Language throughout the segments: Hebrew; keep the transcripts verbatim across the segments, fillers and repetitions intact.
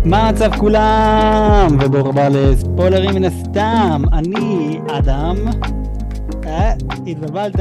מה המצב כולם? וברוך הבא לספוילרים מן הסתם. אני אדם. אה, התבלבלת.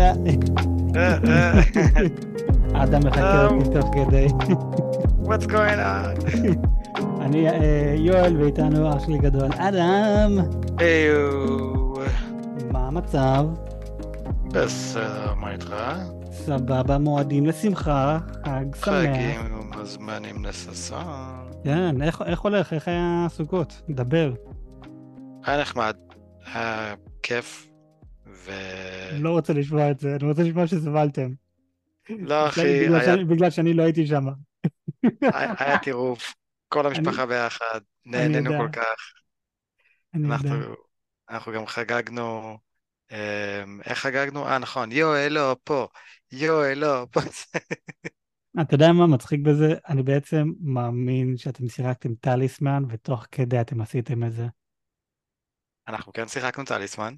אדם מחכה אותי תוך כדי. What's going on? אני יואל ואיתנו אח שלי גדול אדם. היו. מה המצב? בסדר, מה איתך? סבבה, מועדים לשמחה, חג שמח. חגים ומזמנים לששון. כן, איך, איך הולך? איך היה הסוכות? דבר. היה נחמד, היה כיף ו... לא רוצה לשמוע את זה, אני רוצה לשמוע שסבלתם. לא אחי, בגלל, היה... שאני, בגלל שאני לא הייתי שם. היה, היה טירוף, כל המשפחה אני, ביחד, אני נהנינו יודע, כל כך. אני אנחנו, יודע. אנחנו גם חגגנו, איך חגגנו? אה נכון, יואל לא פה, יואל לא פה. אתה יודע מה מצחיק בזה? אני בעצם מאמין שאתם שיחקתם טליסמן ותוך כדי אתם עשיתם את זה. אנחנו כן שיחקנו טליסמן,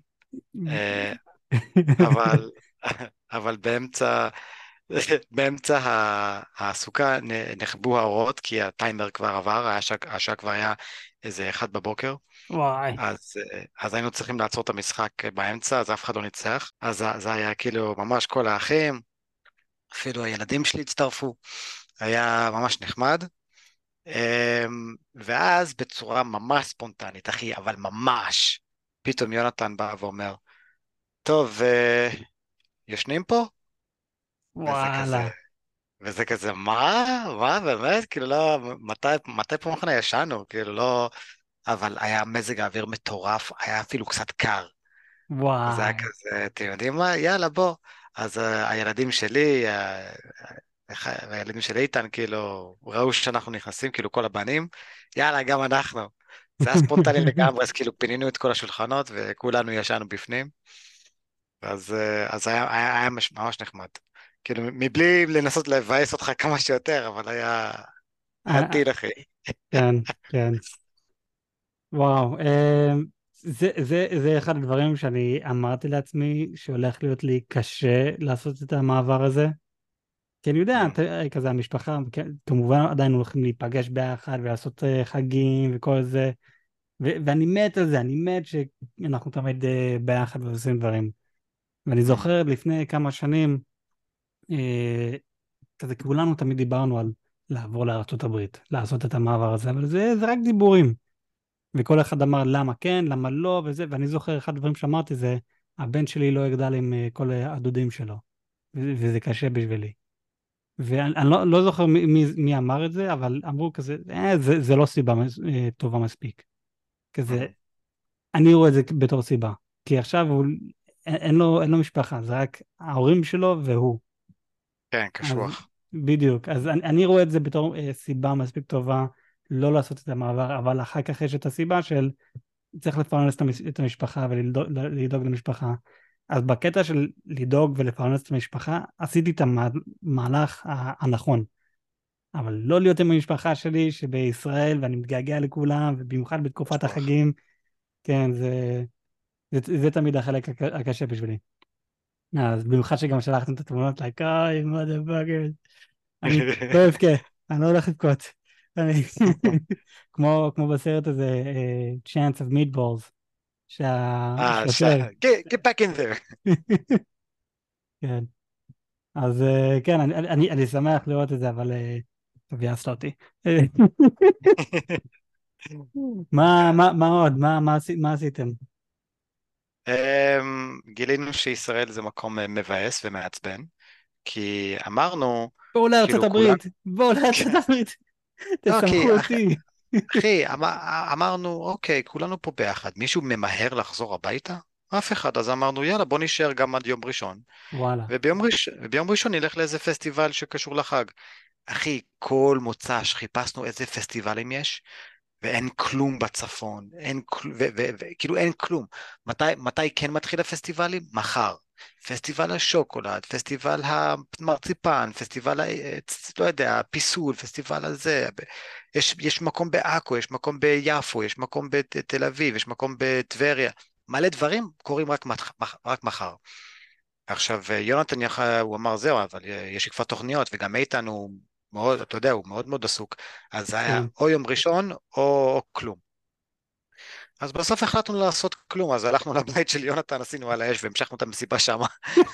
אבל, אבל באמצע, באמצע הסוכה נחבו האורות, כי הטיימר כבר עבר, השעה, השעה כבר היה איזה אחד בבוקר, וואי. אז, אז היינו צריכים לעצור את המשחק באמצע, אז אף אחד לא ניצח, אז זה- זה היה כאילו ממש כל האחים, אפילו הילדים שלי הצטרפו, היה ממש נחמד, אמ, ואז בצורה ממש ספונטנית, אחי, אבל ממש, פתאום יונתן בא ואומר, טוב, אה, ישנים פה? וזה וואלה. כזה, וזה כזה, מה? מה, באמת? כאילו לא, מתי, מתי פעם אחרונה ישנו? כאילו לא, אבל היה מזג האוויר מטורף, היה אפילו קצת קר. אז היה וואי. כזה, אתם יודעים מה? יאללה, בוא. אז uh, הילדים שלי, uh, הילדים של איתן, כאילו, ראו שאנחנו נכנסים, כאילו כל הבנים, יאללה, גם אנחנו. זה היה ספונטני לגמרי, אז כאילו פינינו את כל השולחנות וכולנו ישנו בפנים. אז, uh, אז היה, היה, היה מש- ממש נחמד. כאילו, מבלי לנסות לבאס אותך כמה שיותר, אבל היה, היה אה, טיל, אחי. כן, כן. וואו. אה, זה, זה, זה אחד הדברים שאני אמרתי לעצמי שהולך להיות לי קשה לעשות את המעבר הזה. כי אני יודע, Mm. אתה- כזה המשפחה, כן, כמובן עדיין הולכים להיפגש ביחד ולעשות אה, חגים וכל זה. ו- ואני מת על זה, אני מת שאנחנו תמיד אה, ביחד ועושים דברים. ואני Mm. זוכר לפני כמה שנים, אה, כזה כולנו תמיד דיברנו על לעבור לארצות הברית, לעשות את המעבר הזה, אבל זה, זה רק דיבורים. וכל אחד אמר למה כן, למה לא, וזה, ואני זוכר אחד הדברים שאמרתי זה, הבן שלי לא יגדל עם אה, כל הדודים שלו, ו- וזה קשה בשבילי. ואני אני לא, לא זוכר מי, מי, מי אמר את זה, אבל אמרו כזה, אה, זה, זה לא סיבה מס- אה, טובה מספיק. כזה, Mm. אני רואה את זה בתור סיבה. כי עכשיו הוא, אין, אין לו, אין לו משפחה, זה רק ההורים שלו והוא. כן, אז קשוח. בדיוק, אז אני, אני רואה את זה בתור אה, סיבה מספיק טובה לא לעשות את המעבר, אבל אחר כך יש את הסיבה של צריך לפרנס את המש- את המשפחה ולדאוג לדאוג למשפחה. אז בקטע של לדאוג ולפרנס את המשפחה, עשיתי את המהלך ה- הנכון. אבל לא להיות עם המשפחה שלי שבישראל ואני מתגעגע לכולם, ובמיוחד בתקופת קשוח. החגים, כן, זה, זה, זה תמיד החלק הק- הקשה בשבילי. אז במיוחד שגם שלחתם את התמונות, like, אוי, motherfuckers. אני לא אבכה, אני לא הולך לבכות. אני... כמו, כמו בסרט הזה, אה, Chance of Meatballs, אה, ש... שהשוטר. get, get back in there. כן, אז אה, כן, אני, אני, אני שמח לראות את זה, אבל אה, ביאסת אותי. מה, כן. מה, מה עוד? מה, מה, עשי- מה עשיתם? אמ, גילינו שישראל זה מקום אה, מבאס ומעצבן, כי אמרנו, בואו לארצות כאילו כולם, הברית, בואו לארצות הברית, לא, תשמחו כי אח- אותי. אחי, אמר, אמרנו, אוקיי, כולנו פה ביחד, מישהו ממהר לחזור הביתה? אף אחד, אז אמרנו, יאללה, בוא נשאר גם עד יום ראשון, וואלה. וביום ראש... וביום ראשון נלך לאיזה פסטיבל שקשור לחג. אחי, כל מוצ"ש חיפשנו איזה פסטיבלים יש, ואין כלום בצפון, אין כלום, וכאילו אין כלום. מתי, מתי כן מתחיל הפסטיבלים? מחר. פסטיבל השוקולד, פסטיבל המרציפן, פסטיבל, ה- לא יודע, הפיסול, פסטיבל הזה. יש, יש מקום בעכו, יש מקום ביפו, יש מקום בתל אביב, יש מקום בטבריה. מלא דברים קורים רק, מח- רק מחר. עכשיו, יונתן, יח- הוא אמר, זהו, אבל יש לי כבר תוכניות, וגם איתן הוא מאוד, אתה יודע, הוא מאוד מאוד עסוק, אז זה היה כן. או יום ראשון או, או כלום. אז בסוף החלטנו לעשות כלום, אז הלכנו לבית של יונתן, עשינו על האש והמשכנו את המסיבה שמה.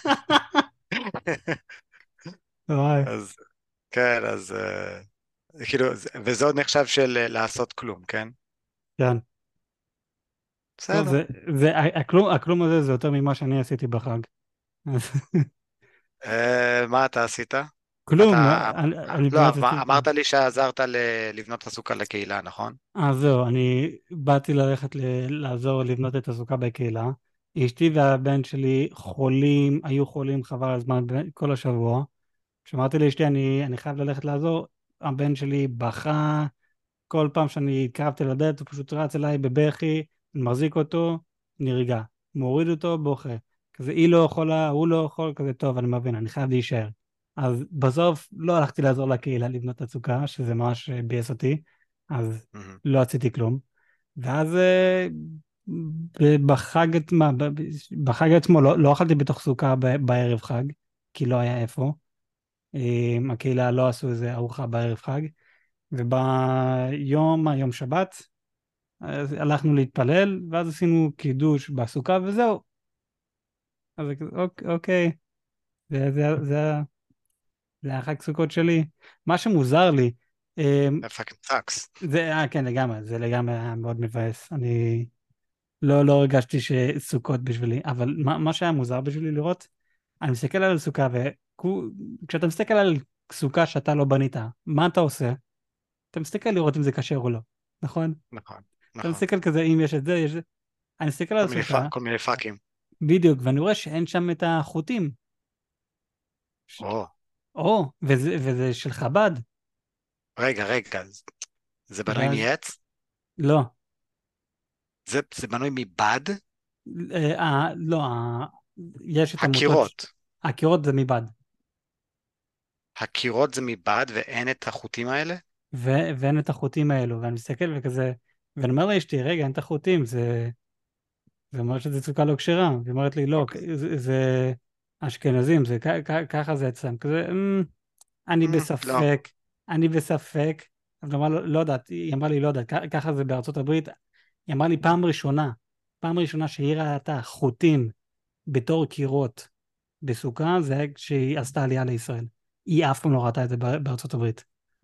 וואי, אז כן, אז אה, כאילו, זה- וזה עוד נחשב של אה, לעשות כלום, כן? כן. טוב, בסדר. זה, זה, הכלום, הכלום הזה זה יותר ממה שאני עשיתי בחג. אז אה, מה אתה עשית? כלום, אתה, אני, אני לא, בניית אמ- הסוכה. אמרת לי שעזרת ל- לבנות את הסוכה לקהילה, נכון? אז זהו, אני באתי ללכת ל- לעזור לבנות את הסוכה בקהילה. אשתי והבן שלי חולים, היו חולים חבל על הזמן ב- כל השבוע. כשאמרתי לאשתי, אני, אני חייב ללכת לעזור, הבן שלי בכה, כל פעם שאני התקרבתי לדלת, הוא פשוט רץ אליי בבכי, אני מחזיק אותו, נרגע. מוריד אותו, בוכה. כזה, היא לא יכולה, הוא לא יכול, כזה, טוב, אני מבין, אני חייב להישאר. אז בסוף לא הלכתי לעזור לקהילה לבנות את הסוכה, שזה ממש אה, ביאס אותי, אז מהמם. לא עשיתי כלום. ואז אה, ב- בחג, עצ- מה, ב- ב- בחג עצמו לא, לא אכלתי בתוך סוכה ב- בערב חג, כי לא היה איפה. אה, הקהילה לא עשו איזה ארוחה בערב חג. וביום, היום שבת, אז הלכנו להתפלל, ואז עשינו קידוש בסוכה, וזהו. אז זה כזה, אוק- אוקיי, זה, זה, זה, זה היה חג סוכות שלי. מה שמוזר לי, אמ, That fucking sucks. זה, אה, כן, לגמרי, זה לגמרי היה מאוד מבאס. אני לא, לא הרגשתי שסוכות בשבילי, אבל מה, מה שהיה מוזר בשבילי לראות, אני מסתכל על סוכה, וכשאתה מסתכל על סוכה שאתה לא בנית, מה אתה עושה? אתה מסתכל לראות אם זה כשר או לא, נכון? נכון, אתה נכון. מסתכל כזה, אם יש את זה, יש זה. אני מסתכל על כל מיני, פ- הסוכה, כל מיני פאקים. בדיוק, ואני רואה שאין שם את החוטים. ש- או, או, וזה, וזה של חב"ד. רגע, רגע, זה בנוי ואז, מעץ? לא, זה, זה בנוי מבד? אה, אה, לא, אה, יש את המוטות, ש- הקירות. הקירות זה מבד, הקירות זה מבד ואין את החוטים האלה? ו, ואין את החוטים האלו, ואני מסתכל וכזה, ואני אומר לאשתי, רגע, אין את החוטים, זה, זה אומר שזה סוכה לא כשרה, והיא אומרת לי, לא, אוקיי. זה, זה אשכנזים, זה כ- כ- ככה זה אצלם, כזה, "אמ, אני Mm, לא, בספק, אני בספק, אז אמרה, לא, לא יודעת, היא אמרה לי, לא יודעת, כ- ככה זה בארצות הברית, היא אמרה לי פעם ראשונה, פעם ראשונה שהיא ראתה חוטים בתור קירות בסוכה, זה היה כשהיא עשתה עלייה לישראל. היא אף פעם לא ראתה את זה בא- בארצות הברית.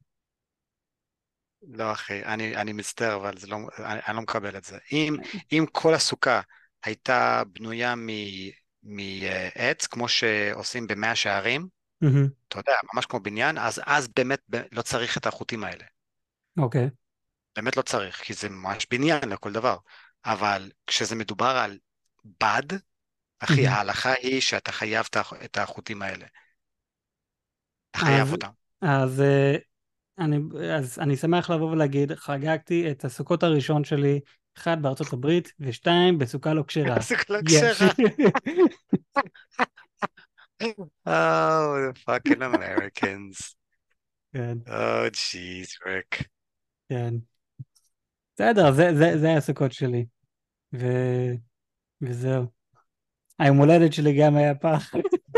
לא אחי, אני, אני מצטער, אבל זה לא, אני, אני לא מקבל את זה. אם, אם כל הסוכה הייתה בנויה מ, מעץ, כמו שעושים במאה שערים, מהמם. אתה יודע, ממש כמו בניין, אז אז באמת ב- לא צריך את החוטים האלה. אוקיי. באמת לא צריך, כי זה ממש בניין לכל דבר. אבל כשזה מדובר על בד, אחי, מהמם. ההלכה היא שאתה חייב את הח- את החוטים האלה. אתה חייב אז, אותם. אז, אה, אני, אז אני שמח לבוא ולהגיד, חגגתי את הסוכות הראשון שלי, אחד בארצות הברית, ושתיים בסוכה לא כשרה. זה כל יש. הקשרה. Oh, the fucking Americans. כן, Oh, jeez, Rick. כן. בסדר, זה, זה, זה הסוכות שלי. ו... וזהו. היום הולדת שלי גם היה פח.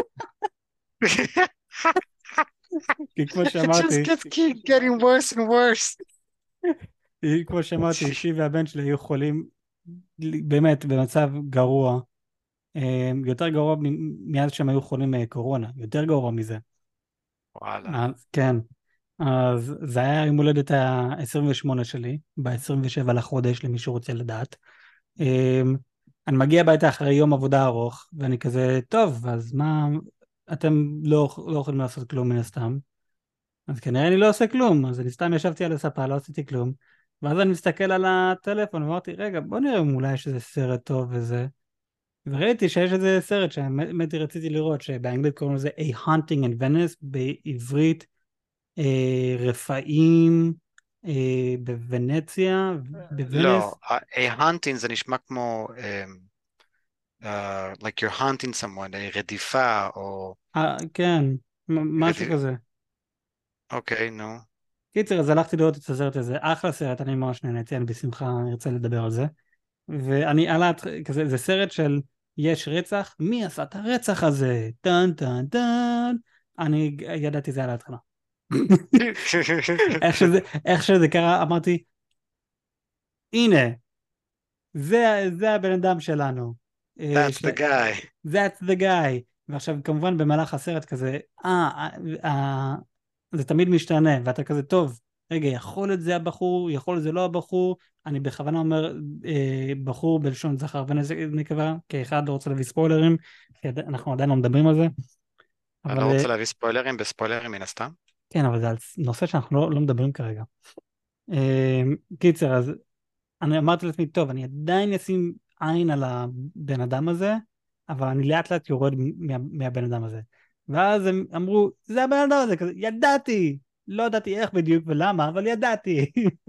כי כמו It just שאמרתי, gets keep getting worse and worse. כמו שאמרתי, אשתי והבן שלי היו חולים באמת במצב גרוע. אה, יותר גרוע מ- מאז שהם היו חולים מקורונה, יותר גרוע מזה. וואלה. אז כן, אז זה היה יום הולדת ה-עשרים ושמונה שלי, ב-עשרים ושבעה לחודש, למי שרוצה לדעת. אה, אני מגיע הביתה אחרי יום עבודה ארוך, ואני כזה, טוב, אז מה, אתם לא, לא יכולים לעשות כלום מן הסתם. אז כנראה אני לא עושה כלום, אז אני סתם ישבתי על הספה, לא עשיתי כלום. ואז אני מסתכל על הטלפון ואמרתי, רגע, בוא נראה אם אולי יש איזה סרט טוב וזה. וראיתי שיש איזה סרט שהאמת רציתי לראות, שבאנגלית קוראים לזה A Hunting in Venice, בעברית אה, רפאים אה, בוונציה, לא, בוונס. a hunting זה נשמע כמו um, uh, like you're hunting someone, a רדיפה או... אה, כן, מ- משהו רדיף... כזה. אוקיי, נו. קיצר, אז הלכתי לראות את הסרט הזה, אחלה סרט, אני ממש נהניתי, אני בשמחה ארצה לדבר על זה. ואני על ההתח... כזה, זה סרט של יש רצח, מי עשה את הרצח הזה? טן טן טן. אני ידעתי זה על ההתחלה. איך שזה, איך שזה קרה, אמרתי, הנה, זה, זה הבן אדם שלנו. אה, That's ש... the guy. That's the guy. ועכשיו, כמובן, במהלך הסרט כזה, אה, אה, אה, זה תמיד משתנה, ואתה כזה, טוב, רגע, יכול להיות זה הבחור, יכול להיות זה לא הבחור, אני בכוונה אומר אה, בחור בלשון זכר ונקבה, כאחד לא רוצה להביא ספוילרים, כי עד- אנחנו עדיין לא מדברים על זה, אני לא אבל אה, רוצה להביא ספוילרים בספוילרים מן הסתם. כן, אבל זה על נושא שאנחנו לא, לא מדברים כרגע. אה, קיצר, אז אני אמרתי לעצמי, טוב, אני עדיין אשים עין על הבן אדם הזה, אבל אני לאט לאט יורד מה, מהבן אדם הזה. ואז הם אמרו, זה הבן אדם הזה, כזה, ידעתי! לא ידעתי איך בדיוק ולמה, אבל ידעתי.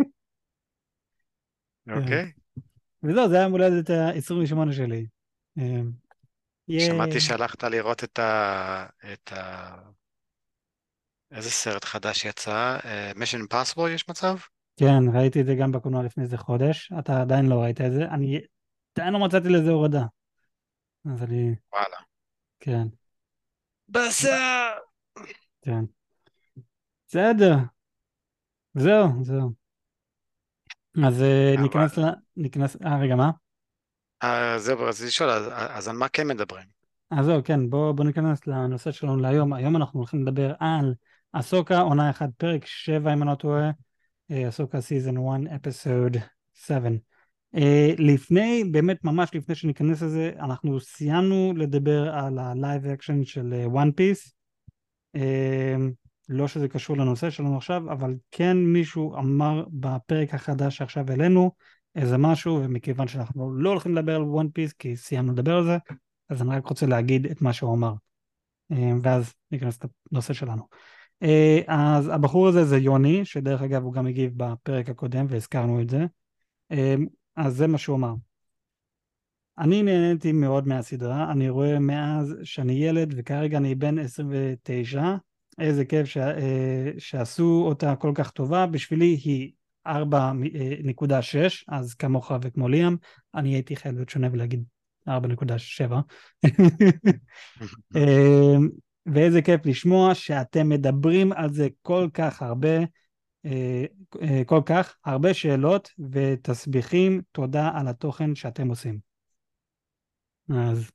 כן. אוקיי. וזהו, זה היה מולדת ה-עשרים ושמונה שלי. אמ, שמעתי ייי. שהלכת לראות את ה... את ה... איזה סרט חדש יצא? אה, Mission Impossible יש מצב? כן, ראיתי את זה גם בקולנוע לפני איזה חודש, אתה עדיין לא ראית את זה, אני עדיין לא מצאתי לזה הורדה. אז אני, וואלה. כן, בסדר. כן. בסדר, זהו, זהו. אז אה, ניכנס ל... ניכנס... אה, רגע, מה? אה, זהו, רציתי לשאול, אז, אז על מה כן מדברים? אז זהו, כן, בואו בוא ניכנס לנושא שלנו להיום. היום אנחנו הולכים לדבר על אסוקה, עונה אחת, פרק שבע, אם אני לא טועה, אה, אסוקה סיזון אחת, אפיסוד שבע. אה, לפני, באמת ממש לפני שניכנס לזה, אנחנו סיימנו לדבר על הלייב אקשן של וואן פיס. לא שזה קשור לנושא שלנו עכשיו, אבל כן מישהו אמר בפרק החדש שעכשיו העלינו איזה משהו, ומכיוון שאנחנו לא הולכים לדבר על וואן פיס כי סיימנו לדבר על זה, אז אני רק רוצה להגיד את מה שהוא אמר, אה, ואז ניכנס לנושא שלנו. אה, אז הבחור הזה זה יוני, שדרך אגב הוא גם הגיב בפרק הקודם והזכרנו את זה. אה, אז זה מה שהוא אמר. אני נהניתי מאוד מהסדרה, אני רואה מאז שאני ילד וכרגע אני בן עשרים ותשע. איזה כיף ש... אה, שעשו אותה כל כך טובה, בשבילי היא ארבע נקודה שש, אז כמוך וכמו ליאם, אני הייתי חייב להיות שונה ולהגיד ארבע נקודה שבע. אה, ואיזה כיף לשמוע שאתם מדברים על זה כל כך הרבה, אה, אה, כל כך הרבה שאלות ותסביכים, תודה על התוכן שאתם עושים. אז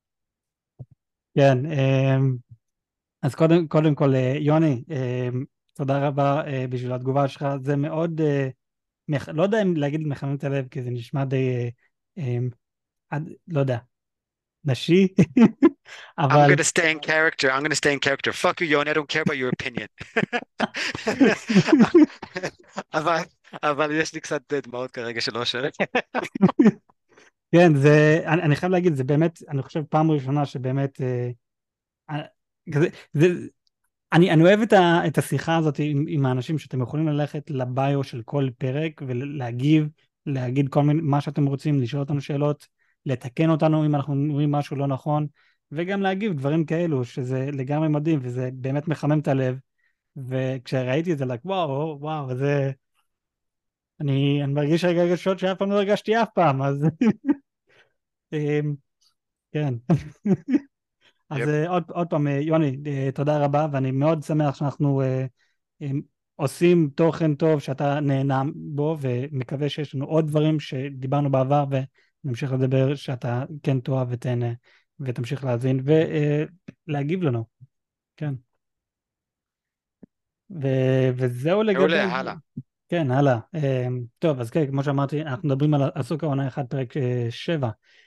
כן, אמ, אז קודם, קודם כל, אה, יוני, אמ, תודה רבה אה, בשביל התגובה שלך, זה מאוד, אה, מח... לא יודע אם להגיד מחמם את הלב, כי זה נשמע די, אה, אמ, עד, לא יודע, נשי, I'm אבל gonna stay in character, I'm gonna stay in character. Fuck you, Yoni, I don't care about your opinion. אבל, אבל יש לי קצת דמעות כרגע של אושר. כן, זה, אני, אני חייב להגיד, זה באמת, אני חושב פעם ראשונה שבאמת, אה, אה, כזה, זה, אני, אני אוהב את, ה, את השיחה הזאת עם, עם האנשים שאתם יכולים ללכת לביו של כל פרק ולהגיב, להגיד כל מיני, מה שאתם רוצים, לשאול אותנו שאלות, לתקן אותנו אם אנחנו אומרים משהו לא נכון, וגם להגיב דברים כאלו, שזה לגמרי מדהים, וזה באמת מחמם את הלב. וכשראיתי את זה, like, וואו, וואו, זה... אני, אני מרגיש רגע רגשות שאף פעם לא הרגשתי אף פעם, אז אמ, כן. אז יפ. אה, עוד, עוד פעם, אה, יוני, אה, תודה רבה, ואני מאוד שמח שאנחנו אה, אה, עושים תוכן טוב שאתה נהנה בו, ומקווה שיש לנו עוד דברים שדיברנו בעבר, ונמשיך לדבר שאתה כן תאהב ותהנה, ותמשיך להאזין, ולהגיב לנו, כן. ו, וזהו מעולה, לגבי זה. הלאה. כן, הלאה. אה, טוב, אז כן, כמו שאמרתי, אנחנו מדברים על אסוקה עונה אחת, פרק אה, שבע.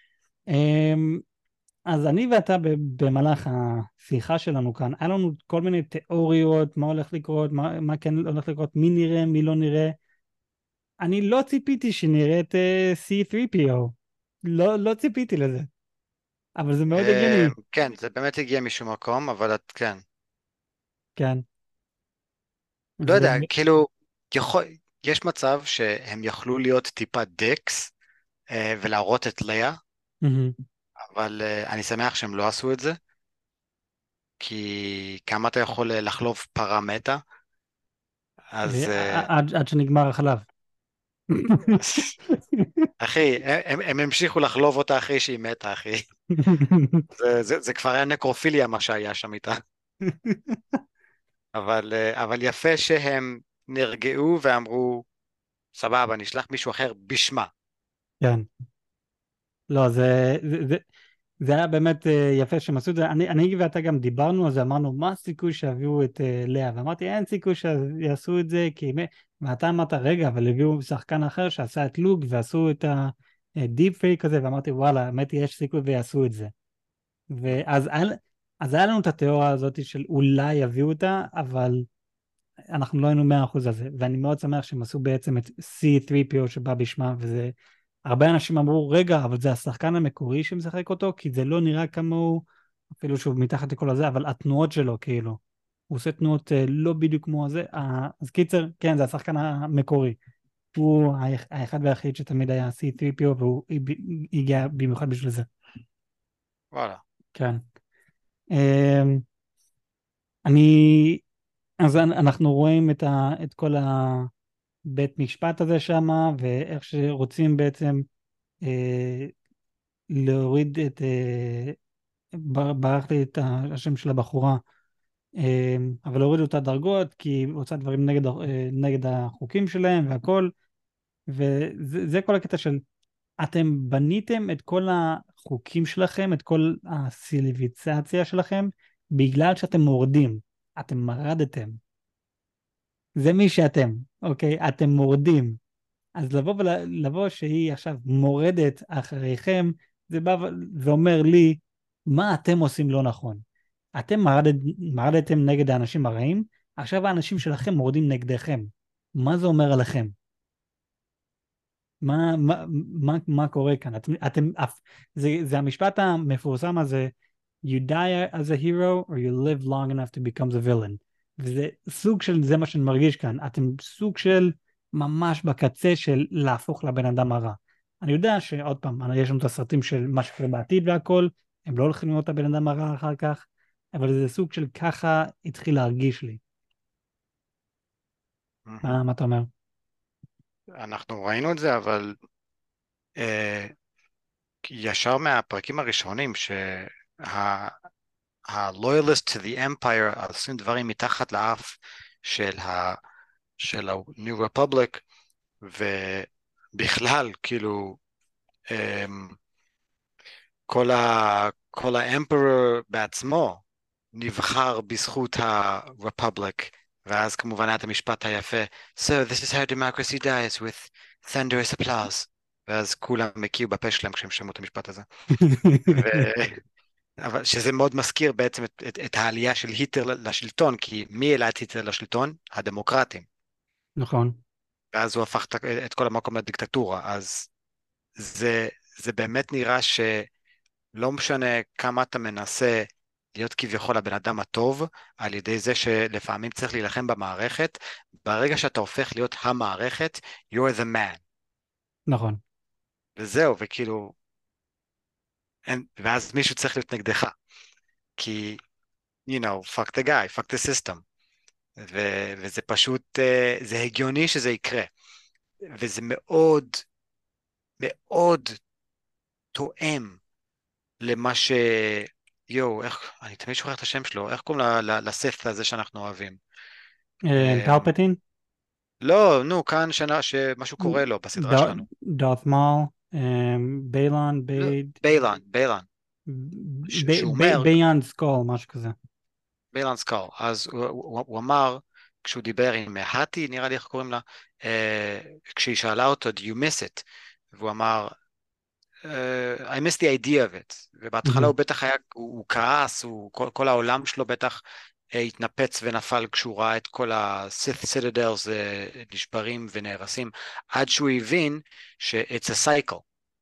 אז אני ואתה במהלך השיחה שלנו כאן, היה לנו כל מיני תיאוריות, מה הולך לקרות, מה, מה כן הולך לקרות, מי נראה, מי לא נראה. אני לא ציפיתי שנראה את uh, סי תרי פי או. לא, לא ציפיתי לזה, אבל זה מאוד אה, הגיוני. כן, זה באמת הגיע משום מקום, אבל את, כן. כן. לא ו... יודע, כאילו, יכול, יש מצב שהם יכלו להיות טיפה דיקס אה, ולהראות את לאה, מהמם. אבל אה, אני שמח שהם לא עשו את זה, כי כמה אתה יכול אה, לחלוב פרה מתה, אז אה, אה, עד, עד שנגמר החלב. אחי, הם, הם המשיכו לחלוב אותה אחרי שהיא מתה, אחי. זה, זה, זה כבר היה נקרופיליה מה שהיה שם איתה. אבל, אה, אבל יפה שהם נרגעו ואמרו, סבבה, נשלח מישהו אחר בשמה. כן. לא, זה, זה, זה, זה היה באמת אה, יפה שהם עשו את זה. אני, אני ואתה גם דיברנו על זה, אמרנו, מה הסיכוי שיביאו את אה, לאה? ואמרתי, אין סיכוי שיעשו את זה, כי... מ- ואתה אמרת, רגע, אבל הביאו שחקן אחר שעשה את לוק, ועשו את הדיפ פייק הזה, ואמרתי, וואלה, האמת היא, יש סיכוי ויעשו את זה. ואז היה- אז היה לנו את התיאוריה הזאת של אולי יביאו אותה, אבל אנחנו לא היינו מאה אחוז על זה, ואני מאוד שמח שהם עשו בעצם את סי תרי פי או שבא בשמה, וזה... הרבה אנשים אמרו, רגע, אבל זה השחקן המקורי שמשחק אותו, כי זה לא נראה כמוהו, אפילו שהוא מתחת לכל הזה, אבל התנועות שלו, כאילו, הוא עושה תנועות אה, לא בדיוק כמו זה, אה, אז קיצר, כן, זה השחקן המקורי. הוא היח- האחד והיחיד שתמיד היה סי תרי פי או, והוא הב- הגיע במיוחד בשביל זה. וואלה. כן. אמ, אני, אז אנ- אנחנו רואים את, ה, את כל הבית משפט הזה שם, ואיך שרוצים בעצם אה, להוריד את, אה, בר- ברח לי את השם של הבחורה, אה, אבל הורידו אותה דרגות, כי היא עושה דברים נגד, ה- אה, נגד החוקים שלהם והכל, וזה זה כל הקטע של, אתם בניתם את כל החוקים שלכם, את כל הסיליביצציה שלכם, בגלל שאתם מורדים, אתם מרדתם. זה מי שאתם, אוקיי? אתם מורדים. אז לבוא ולבוא שהיא עכשיו מורדת אחריכם, זה בא ו- ואומר לי, מה אתם עושים לא נכון? אתם מרדת, מרדתם נגד האנשים הרעים, עכשיו האנשים שלכם מורדים נגדכם. מה זה אומר עליכם? מה, מה, מה, מה קורה כאן? אתם, אתם, אף- זה, זה המשפט המפורסם הזה, you die as a hero or you live long enough to become the villain. וזה סוג של, זה מה שאני מרגיש כאן. אתם סוג של ממש בקצה של להפוך לבן אדם הרע. אני יודע שעוד פעם, יש לנו את הסרטים של מה שקורה בעתיד והכל, הם לא הולכים לראות את הבן אדם הרע אחר כך, אבל זה סוג של ככה התחיל להרגיש לי. מהמם. מה, מה אתה אומר? אנחנו ראינו את זה, אבל אה, ישר מהפרקים הראשונים, שה-loyalist to the empire עושים דברים מתחת לאף של ה... של ה-New Republic, ובכלל, כאילו, אמ, כל ה... כל האמפרור בעצמו נבחר בזכות ה-Republic, ואז כמובן היה את המשפט היפה, So this is how democracy dies with thunderous applause, ואז כולם הקיאו בפה שלהם כשהם שמעו את המשפט הזה. ו... אבל שזה מאוד מזכיר בעצם את, את, את העלייה של היטלר לשלטון, כי מי העלה את היטלר לשלטון? הדמוקרטים. נכון. ואז הוא הפך את את כל המקום לדיקטטורה, אז זה, זה באמת נראה שלא משנה כמה אתה מנסה להיות כביכול הבן אדם הטוב, על ידי זה שלפעמים צריך להילחם במערכת, ברגע שאתה הופך להיות המערכת, you're the man. נכון. וזהו, וכאילו, אין, ואז מישהו צריך להיות נגדך, כי, you know, fuck the guy, fuck the system. ו, וזה פשוט, אה, זה הגיוני שזה יקרה, וזה מאוד, מאוד תואם למה ש... יואו, איך, אני תמיד שוכח את השם שלו, איך קוראים ל- ל- לסף הזה שאנחנו אוהבים? אמ, פלפטין? לא, נו, כאן שנה שמשהו קורה לו בסדרה שלנו. דארת מול, ביילן, לא, בייד, ביילן, ביילן, ש- שהוא אומר, ביאנד סקול, משהו כזה. ביילן סקאר, אז הוא, הוא, הוא אמר, כשהוא דיבר עם האטי, נראה לי איך קוראים לה, אה, כשהיא שאלה אותו, do you miss it? והוא אמר, אה, I miss the idea of it. ובהתחלה הוא בטח היה, הוא, הוא כעס, הוא, כל, כל העולם שלו בטח אה, התנפץ ונפל כשהוא ראה את כל ה-Sith Citadels אה, נשברים ונהרסים, עד שהוא הבין ש-it's a cycle.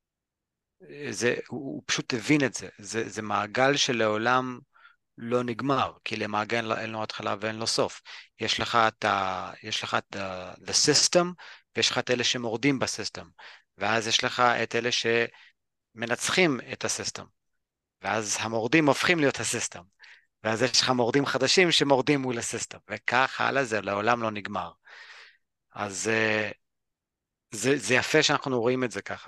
זה, הוא, הוא פשוט הבין את זה. זה, זה מעגל שלעולם לא נגמר, כי למעגל אין לו התחלה ואין לו סוף. יש לך את ה... יש לך את ה... the system, ויש לך את אלה שמורדים בסיסטם. ואז יש לך את אלה שמנצחים את הסיסטם. ואז המורדים הופכים להיות הסיסטם. ואז יש לך מורדים חדשים שמורדים מול הסיסטם. וכך הלאה, זה לעולם לא נגמר. אז אה, זה, זה יפה שאנחנו רואים את זה ככה.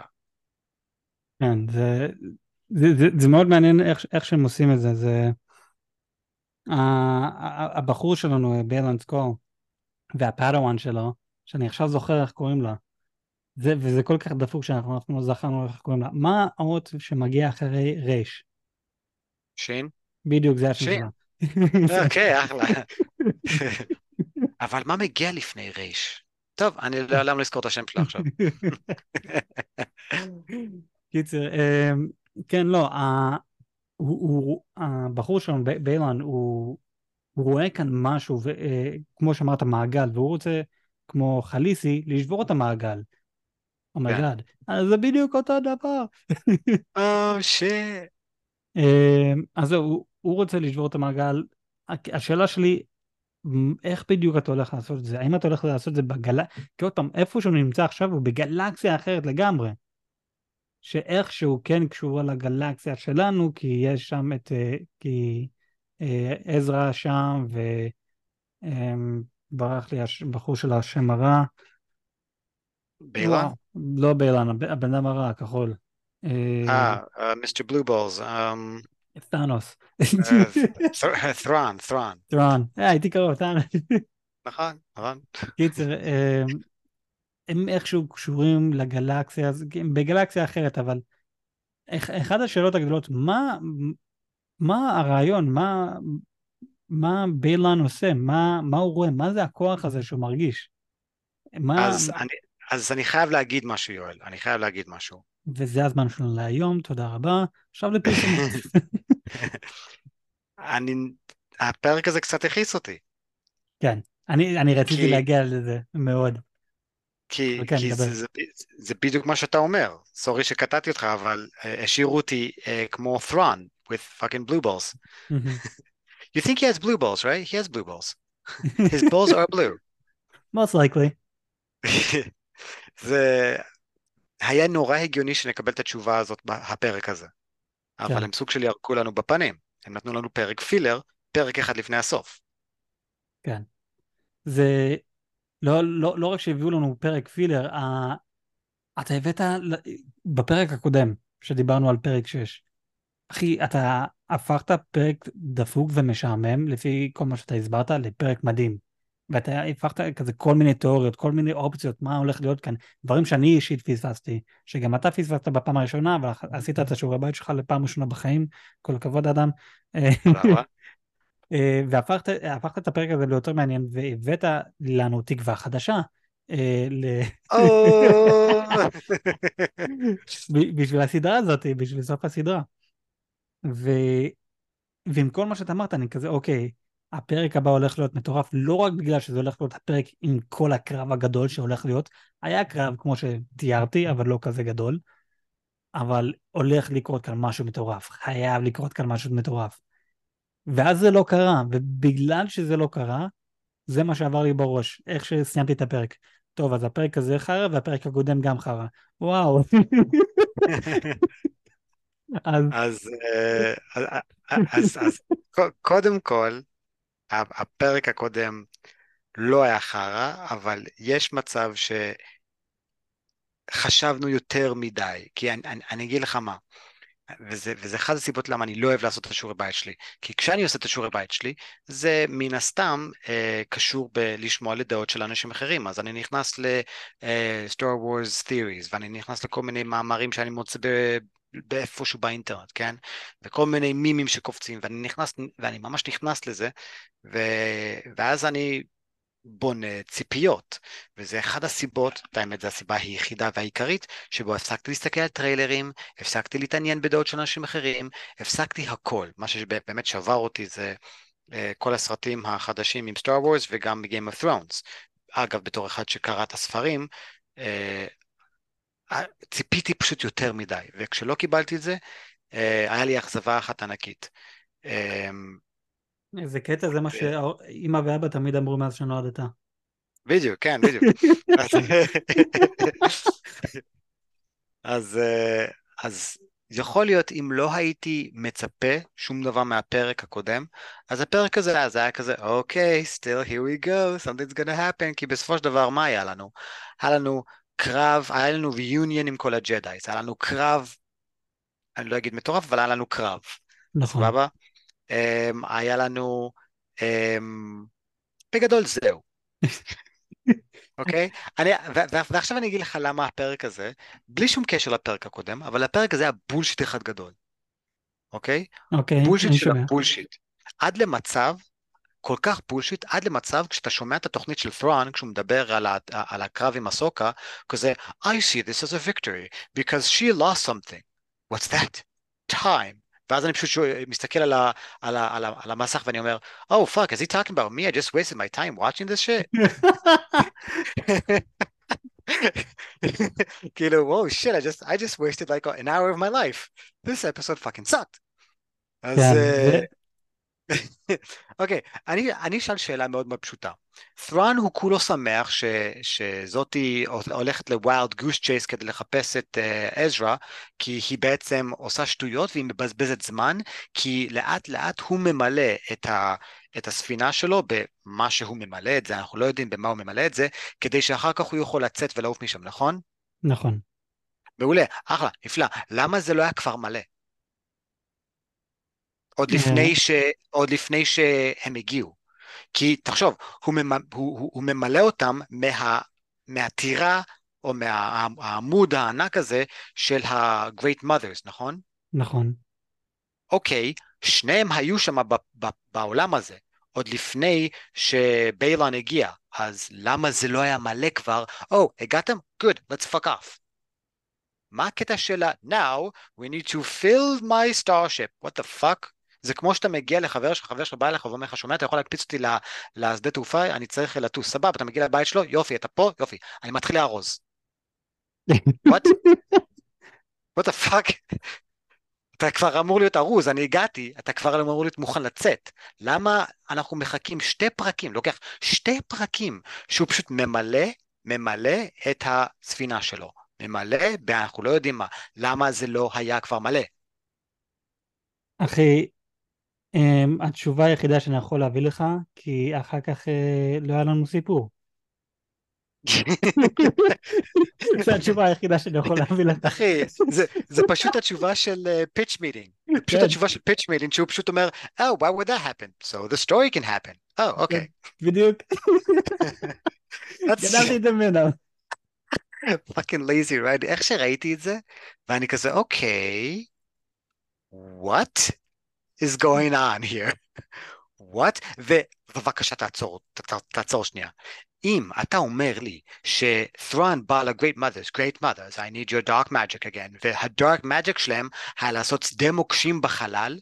כן, זה, זה, זה, זה מאוד מעניין איך, איך שהם עושים את זה. זה, ה- ה- הבחור שלנו, בלנס קור, והפאדוואן שלו, שאני עכשיו זוכר איך קוראים לה, זה, וזה כל כך דפוק שאנחנו אפילו לא זכרנו איך קוראים לה. מה האות שמגיע אחרי רייש? שין? בדיוק, זה השם שין. שלה. אוקיי, אחלה. אבל מה מגיע לפני רייש? טוב, אני לעולם לא אזכור את השם שלה עכשיו. קיצר, אמ, כן, לא, ה- הוא, הוא, הבחור שלנו, ב- ביילן, הוא, הוא רואה כאן משהו, ו- אה, כמו שאמרת, מעגל, והוא רוצה, כמו חליסי, לשבור את המעגל. כן. אומייגאד. אז זה בדיוק אותו דבר. או, שיט. אמ, אז זהו, הוא, הוא רוצה לשבור את המעגל. הק- השאלה שלי, מ- איך בדיוק אתה הולך לעשות את זה? האם אתה הולך לעשות את זה בגל... כי עוד פעם, איפה שהוא נמצא עכשיו הוא בגלקסיה אחרת לגמרי. שאיכשהו כן קשורה לגלקסיה שלנו, כי יש שם את... אה, כי אה, עזרא שם, וברח לי הבחור של השם הרע. ביילן? וואו, לא באילן, הב- הבן אדם הרע, הכחול. אה, אה, מיסטר בלו בולס. אמ, תאנוס. אה, ת- ת'רן, ת'רן. טראן. אה, הייתי קרוב, תאנוס. נכון, נכון. קיצר, אה, הם איכשהו קשורים לגלקסיה, אז הם בגלקסיה אחרת, אבל אח- אחת השאלות הגדולות, מה, מה הרעיון, מה, מה ביילן עושה, מה, מה הוא רואה, מה זה הכוח הזה שהוא מרגיש, מה, אז אני, אז אני חייב להגיד משהו, יואל. אני חייב להגיד משהו. וזה הזמן שלנו להיום, תודה רבה, עכשיו לפרסומות. אני, הפרק הזה קצת הכעיס אותי. כן, אני, אני רציתי כי, להגיע לזה מאוד, אבל כי, כן, כי דבר. זה, זה, זה בדיוק מה שאתה אומר. סורי שקטעתי אותך, אבל אה, השאירו אותי אה, כמו Thrawn with fucking blue balls. מהמם. You think he has blue balls, right? He has blue balls. His balls are blue. most likely, זה היה נורא הגיוני שנקבל את התשובה הזאת בפרק הזה. אבל כן, הם סוג של ירקו לנו בפנים. הם נתנו לנו פרק פילר, פרק אחד לפני הסוף. כן. זה לא, לא, לא רק שהביאו לנו פרק פילר, ה... אתה הבאת ל- בפרק הקודם, שדיברנו על פרק שש. אחי, אתה הפכת פרק דפוק ומשעמם, לפי כל מה שאתה הסברת, לפרק מדהים. ואתה הפכת כזה כל מיני תיאוריות, כל מיני אופציות, מה הולך להיות כאן. דברים שאני אישית פספסתי, שגם אתה פספסת בפעם הראשונה, אבל עשית את השיעורי בית שלך לפעם ראשונה בחיים, כל הכבוד אדם. תודה רבה. אה, והפכת הפכת את הפרק הזה ליותר מעניין, והבאת לנו תקווה חדשה. אה, ל- או! ב- בשביל הסדרה הזאת, בשביל סוף הסדרה. ו... ועם כל מה שאתה אמרת, אני כזה, אוקיי, הפרק הבא הולך להיות מטורף, לא רק בגלל שזה הולך להיות הפרק עם כל הקרב הגדול שהולך להיות, היה קרב כמו שתיארתי, אבל לא כזה גדול, אבל הולך לקרות כאן משהו מטורף, חייב לקרות כאן משהו מטורף. ואז זה לא קרה, ובגלל שזה לא קרה, זה מה שעבר לי בראש, איך שסיימתי את הפרק. טוב, אז הפרק הזה חרא, והפרק הקודם גם חרא. וואו. אז אז, אה, אז, אז, אז קודם כל, הפרק הקודם לא היה חרא, אבל יש מצב שחשבנו יותר מדי, כי אני, אני, אני אגיד לך מה, וזה, וזה אחד הסיבות למה אני לא אוהב לעשות את השיעורי בית שלי, כי כשאני עושה את השיעורי בית שלי, זה מן הסתם אה, קשור בלשמוע לדעות של אנשים אחרים, אז אני נכנס ל-Star Wars Theories, ואני נכנס לכל מיני מאמרים שאני מוצא ב... באיפשהו באינטרנט, כן? וכל מיני מימים שקופצים, ואני נכנס, ואני ממש נכנס לזה, ו... ואז אני בונה ציפיות, וזה אחד הסיבות, את האמת זו הסיבה היחידה והעיקרית, שבו הפסקתי להסתכל על טריילרים, הפסקתי להתעניין בדעות של אנשים אחרים, הפסקתי הכל, מה שבאמת שבר אותי זה אה, כל הסרטים החדשים עם סטאר וורס וגם מ-Game of Thrones. אגב, בתור אחד שקרא את הספרים, אה, ציפיתי פשוט יותר מדי, וכשלא קיבלתי את זה, אה, היה לי אכזבה אחת ענקית. אה, איזה קטע, זה מה שאמא ואבא תמיד אמרו מאז שנולדת. בדיוק, כן, בדיוק. אז, אז, אה, אז יכול להיות אם לא הייתי מצפה שום דבר מהפרק הקודם, אז הפרק הזה אז היה כזה, אוקיי, still here we go, something's gonna happen, כי בסופו של דבר מה היה לנו? היה לנו קרב, היה לנו reunion עם כל הג'דאיס, היה לנו קרב, אני לא אגיד מטורף, אבל היה לנו קרב, נכון. סבבה? אמ, היה לנו, אמ, בגדול זהו, אוקיי? אני, ו- ו- ועכשיו אני אגיד לך למה הפרק הזה, בלי שום קשר לפרק הקודם, אבל הפרק הזה היה בולשיט אחד גדול, אוקיי? אוקיי, בולשיט אני של שומע. הבולשיט. עד למצב, כל כך בולשיט, עד למצב כשאתה שומע את התוכנית של ת'רון, כשהוא מדבר על, ה, על הקרב עם הסוקה, כזה, I see this as a victory, because she lost something. What's that? Time. ואז אני פשוט שואל- מסתכל על, ה, על, ה, על, ה, על המסך ואני אומר, Oh fuck, is he talking about me? I just wasted my time watching this shit. כאילו, וואו, shit, I just, I just wasted like an hour of my life. This episode fucking sucked. אז, כן, אה, זה אוקיי, אני, אני אשאל שאלה מאוד מאוד פשוטה. ת'רן הוא כולו שמח ש, שזאתי הולכת לווילד גוס צ'ייס כדי לחפש את uh, עזרא, כי היא בעצם עושה שטויות והיא מבזבזת זמן, כי לאט לאט הוא ממלא את, ה, את הספינה שלו במה שהוא ממלא את זה, אנחנו לא יודעים במה הוא ממלא את זה, כדי שאחר כך הוא יכול לצאת ולעוף משם, נכון? נכון. מעולה, אחלה, נפלא. למה זה לא היה כבר מלא? עוד אה, לפני ש... עוד לפני שהם הגיעו. כי תחשוב, הוא, ממ... הוא, הוא, הוא ממלא אותם מה... מהטירה או מהעמוד הענק הזה של ה-Great Mothers, נכון? נכון. אוקיי, שניהם היו שם ב... ב... בעולם הזה, עוד לפני שביילון הגיע, אז למה זה לא היה מלא כבר? או, oh, הגעתם? Good, let's fuck off. מה הקטע של ה- Now we need to fill my starship. What the fuck? זה כמו שאתה מגיע לחבר שלך, חבר שלך בא אליך ואומר לך, שומע, אתה יכול להקפיץ אותי ל- לשדה תעופה, אני צריך לטוס. סבבה, אתה מגיע לבית שלו, יופי, אתה פה, יופי. אני מתחיל לארוז. What? What the fuck? אתה כבר אמור להיות ארוז, אני הגעתי, אתה כבר אמור להיות מוכן לצאת. למה אנחנו מחכים שתי פרקים, לוקח שתי פרקים, שהוא פשוט ממלא, ממלא את הספינה שלו. ממלא, אנחנו לא יודעים מה. למה זה לא היה כבר מלא? אחי, אמ, התשובה היחידה שאני יכול להביא לך, כי אחר כך אה, לא היה לנו סיפור. זו התשובה היחידה שאני יכול להביא לך. אחי, זה, זה פשוט התשובה של פיץ' מיטינג. זה פשוט כן, התשובה של פיץ' מיטינג, שהוא פשוט אומר, Oh, why would that happen? So the story can happen. Oh, כן, okay. בדיוק. That's גנבתי את זה ממנו. fucking lazy, right? איך שראיתי את זה, ואני כזה, אוקיי, what is going on here? what? ובבקשה תעצור, ת- ת- תעצור שנייה. אם אתה אומר לי ש-Thrawn בא ל-Great Mothers, Great Mothers, I need your dark magic again, וה-dark magic שלהם היה לעשות שדה מוקשים בחלל,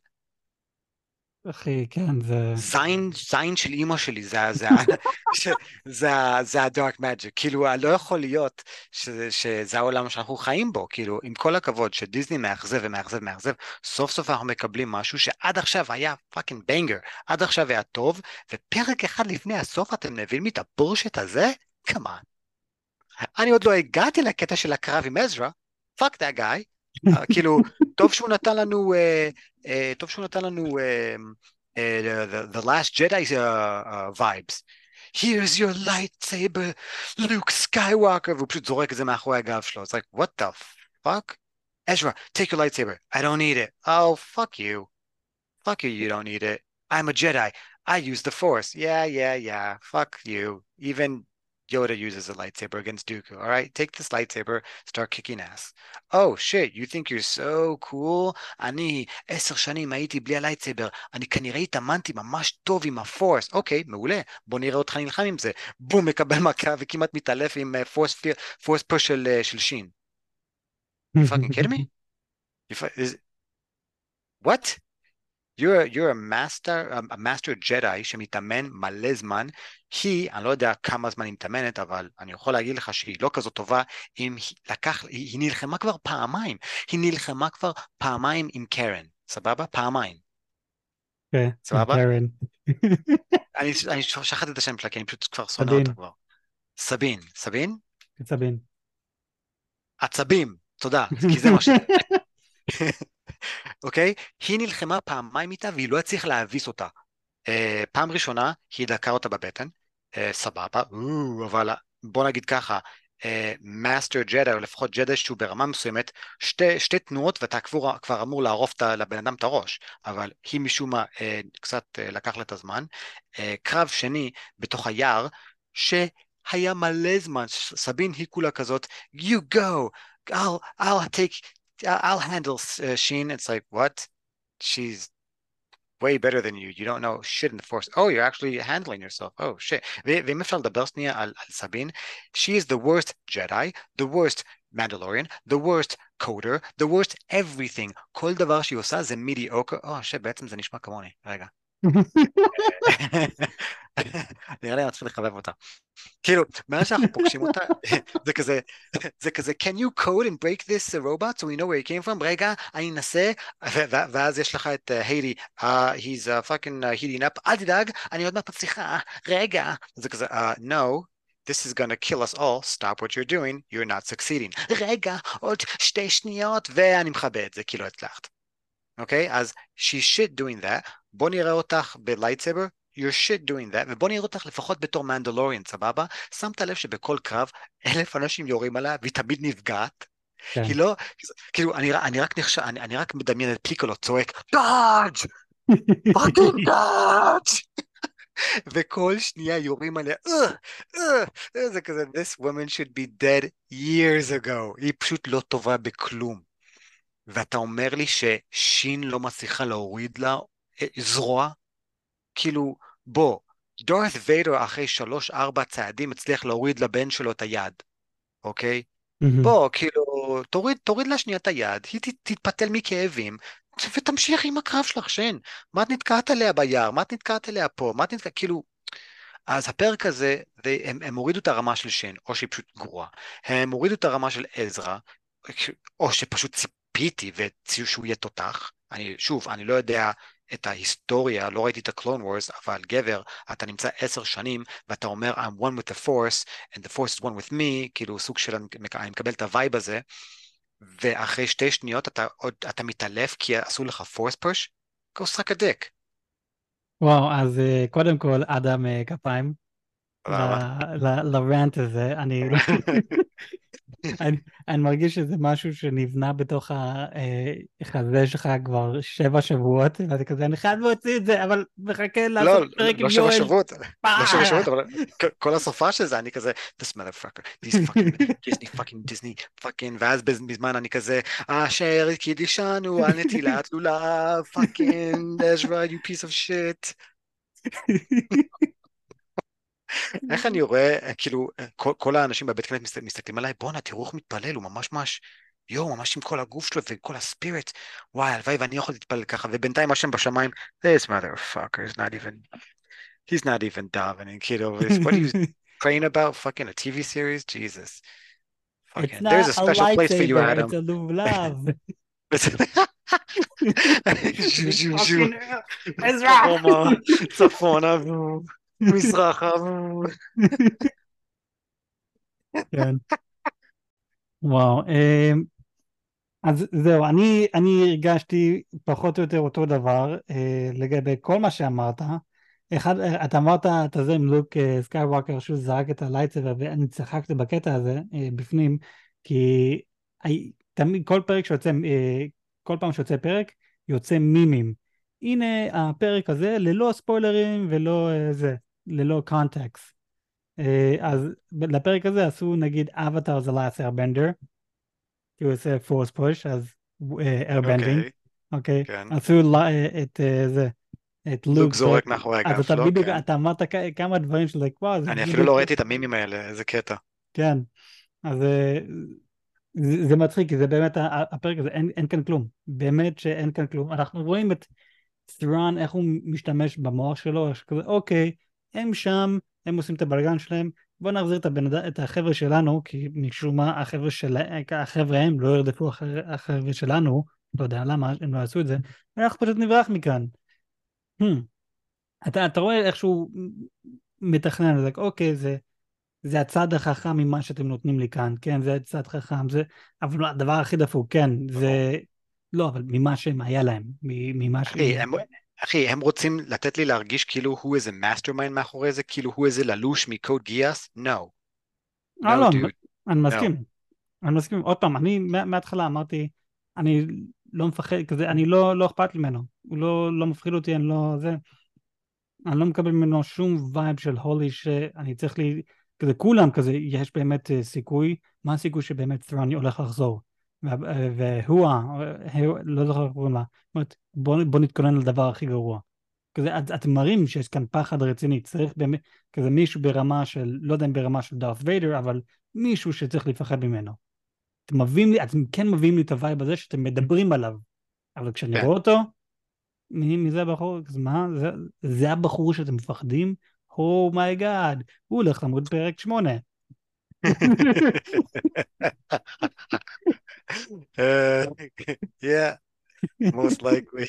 אחי, כן, זה... זין, זין של אימא שלי, זה, ה- זה, ה- ש- זה, ה- זה הדארק מג'יק, כאילו לא יכול להיות שזה, שזה העולם שאנחנו חיים בו, כאילו עם כל הכבוד שדיסני מאכזב ומאכזב ומאכזב, סוף סוף אנחנו מקבלים משהו שעד עכשיו היה פאקינג בנגר, עד עכשיו היה טוב, ופרק אחד לפני הסוף אתם מביאים לי את הבורשט הזה? כמובן. אני עוד לא הגעתי לקטע של הקרב עם עזרא, fuck that guy, uh, כאילו, טוב שהוא נתן לנו, uh, uh, טוב שהוא נתן לנו uh, uh, the, the, the Last Jedi uh, uh, vibes. Here's your lightsaber, Luke Skywalker, והוא פשוט זורק את זה מאחורי הגב שלו. It's like, what the fuck? Ezra, take your lightsaber. I don't need it. Oh, fuck you. Fuck you, you don't need it. I'm a Jedi. I use the Force. Yeah, yeah, yeah. Fuck you. Even Yoda uses a lightsaber against Dooku. All right, take this lightsaber, start kicking ass. Oh shit, you think you're so cool? אני עשר שנים הייתי בלי הלייטסייבר, אני כנראה התאמנתי ממש טוב עם הפורס. אוקיי, מעולה, בוא נראה אותך נלחם עם זה. בום, מקבל מכה וכמעט מתעלף עם פורס פורס פוש של של שין. You fucking kidding me? You fu- is, what? You're, a- you're a master, a a master Jedi שמתאמן מלא זמן. היא, אני לא יודע כמה זמן היא מתאמנת, אבל אני יכול להגיד לך שהיא לא כזאת טובה. אם היא, לקח, היא, היא נלחמה כבר פעמיים. היא נלחמה כבר פעמיים עם קרן. סבבה? פעמיים. כן, עם סבבה? קרן. אני, אני שכחתי את השם שלה, כי אני פשוט כבר שונא אותה סבין, כבר. סבין. סבין? סבין. עצבים. תודה. כי זה מה שזה. אוקיי? היא נלחמה פעמיים איתה והיא לא הצליחה להביס אותה. אה, פעם ראשונה היא דקה אותה בבטן, אה, סבבה, או, אבל בוא נגיד ככה, מאסטר ג'די, או לפחות ג'די שהוא ברמה מסוימת, שתי, שתי תנועות ואתה כבר, כבר אמור לערוף לבן אדם את הראש, אבל היא משום מה אה, קצת אה, לקח לה את הזמן. אה, קרב שני בתוך היער, שהיה מלא זמן, סבין היא כולה כזאת, you go, I'll, I'll take, I'll handle uh, Sheen, it's like, what? She's way better than you, you don't know shit in the force, oh, you're actually handling yourself, oh shit. ואם אפשר לדבר שנייה על, על סבין, she is the worst Jedi, the worst Mandalorian, the worst coder, the worst everything, כל דבר שהיא עושה זה mediocre, oh shit, בעצם זה נשמע כמוני, רגע. נראה לי אני צריך לחבב אותה. כאילו, מאז שאנחנו פוגשים אותה, זה כזה, זה כזה, can you code and break this robot so we know where he came from? רגע, אני אנסה, ואז יש לך את היידי, he's uh, fucking uh, heating up, אל תדאג, אני עוד מעט מצליחה, רגע, זה כזה, uh, no, this is gonna kill us all, stop what you're doing, you're not succeeding, רגע, עוד שתי שניות, ואני מכבה את זה, כאילו הצלחת. אוקיי? אז she's shit doing that, בוא נראה אותך בלייטסייבר, you're shit doing that, ובוא נראה אותך לפחות בתור מנדלוריאן, סבבה? שמת לב שבכל קרב אלף אנשים יורים עליה, והיא תמיד נפגעת? כן. היא לא, כאילו, אני, אני רק נחשב, אני, אני רק מדמיין את פיקולו צועק, דאג'! פאקינג דאג'! וכל שנייה יורים עליה, אה, אה, זה כזה, this woman should be dead years ago, היא פשוט לא טובה בכלום. ואתה אומר לי ששין לא מצליחה להוריד לה זרוע? כאילו, בוא, דורת ויידר אחרי שלוש ארבע צעדים הצליח להוריד לבן שלו את היד, אוקיי? בוא, כאילו, תוריד, תוריד לה שנייה את היד, היא תתפתל מכאבים, ותמשיך עם הקרב שלך, שין. מה את נתקעת עליה ביער? מה את נתקעת עליה פה? מה את נתקעת, כאילו... אז הפרק הזה, הם, הם הורידו את הרמה של שין, או שהיא פשוט גרועה. הם הורידו את הרמה של עזרא, או שפשוט ציפיתי והציעו שהוא יהיה תותח. אני, שוב, אני לא יודע את ההיסטוריה, לא ראיתי את הקלון וורס, אבל גבר, אתה נמצא עשר שנים, ואתה אומר, I'm one with the force, and the force is one with me, כאילו סוג של, אני מקבל את הווייב הזה, ואחרי שתי שניות אתה, עוד, אתה מתעלף כי עשו לך force push, go suck a dick. וואו, אז קודם כל, אדם כפיים למה? לרנט הזה, אני לא... אני, אני מרגיש שזה משהו שנבנה בתוך החזה שלך כבר שבע שבועות, ואני כזה, אני חייב להוציא את זה, אבל מחכה לעשות לא, פרק עם לא שבע יואל. שבועות, לא שבע שבועות, אבל כל הסופה של זה, אני כזה, this motherfucker, this fucking Disney, fucking Disney, fucking, ואז בזמן אני כזה, אשר קידישנו על נטילת לולב, fucking, Ezra, you piece of shit. איך אני רואה, כאילו, כל, כל האנשים בבית כנסת מסת, מסתכלים עליי, בואנה, תראו איך מתפלל, הוא ממש ממש, יו, ממש עם כל הגוף שלו וכל הספיריט, וואי, הלוואי, ואני יכול להתפלל ככה, ובינתיים השם בשמיים, this motherfucker is not even, he's not even davening, כאילו, what are you praying about, fucking a T V series, Jesus, It's fucking, there's not a a special place for you, lightsaber, Adam. it's a lulav. ז'ו, ז'ו, ז'ו, עזרא! דרומה, צפונה, מזרחה, כן. וואו, אמ, אז זהו, אני, אני הרגשתי פחות או יותר אותו דבר אה, לגבי כל מה שאמרת. אחד, אתה אמרת את זה עם לוק אה, סקייווקר שהוא זרק את הלייטסבר, ואני צחקתי בקטע הזה אה, בפנים, כי הי, תמיד, כל פרק שיוצא, אה, כל פעם שיוצא פרק, יוצא מימים. הנה הפרק הזה ללא ספוילרים ולא אה, זה, ללא קונטקסט. אה, אז לפרק הזה עשו נגיד Avatar The Last Airbender, כי הוא עושה פורס פוש, אז איירבנדינג, אוקיי, כן. עשו את זה, את לוק, לוק זורק מאחורי אז הגב אתה שלו, בדיוק, כן. אתה אמרת כמה דברים של וואו, זה אני אפילו בדיוק, לא ראיתי את המימים האלה, איזה קטע. כן, אז זה, זה מצחיק, כי זה באמת, הפרק הזה, אין, אין כאן כלום, באמת שאין כאן כלום, אנחנו רואים את סטראן, איך הוא משתמש במוח שלו, כזה, אוקיי, הם שם, הם עושים את הבלגן שלהם, בוא נחזיר את, הבנד... את החבר'ה שלנו, כי משום מה החבר'ה, של... החבר'ה הם לא ירדפו אחרי החבר'ה שלנו, לא יודע למה הם לא עשו את זה, ואנחנו פשוט נברח מכאן. Hmm. אתה, אתה רואה איכשהו מתכנן, זה, אוקיי, זה, זה הצד החכם ממה שאתם נותנים לי כאן, כן, זה הצד חכם, זה, אבל הדבר הכי דפוק, כן, זה, לא, אבל ממה שהם היה להם, ממה ש... אחי, הם, אחי, הם רוצים לתת לי להרגיש כאילו הוא איזה מאסטרמיינד מאחורי זה, כאילו הוא איזה ללוש מקוד גיאס? No. אה, No, לא, dude. אני זהו. מסכים, אני מסכים. עוד פעם, אני מה- מההתחלה אמרתי, אני לא מפחד, כזה, אני לא, לא אכפת לי ממנו. הוא לא, לא מפחיד אותי, אני לא, זה, אני לא מקבל ממנו שום וייב של הולי שאני צריך לי, כזה כולם כזה, יש באמת אה, סיכוי, מה הסיכוי שבאמת ת'רון הולך לחזור? וה- אה, והוא, ה- הוא- לא זוכר איך קוראים לה, אומרת, בוא, בוא נתכונן לדבר הכי גרוע. כזה, את, אתם מראים שיש כאן פחד רציני, צריך באמת, כזה מישהו ברמה של, לא יודע אם ברמה של דארת ויידר, אבל מישהו שצריך לפחד ממנו. אתם מביאים לי, אתם כן מביאים לי את הווייב הזה שאתם מדברים עליו, אבל כשאני כן. רואה אותו, מי, מי זה הבחור? אז מה? זה, זה הבחור שאתם מפחדים? אומייגאד, הוא הולך למות פרק שמונה. Uh, yeah, most likely.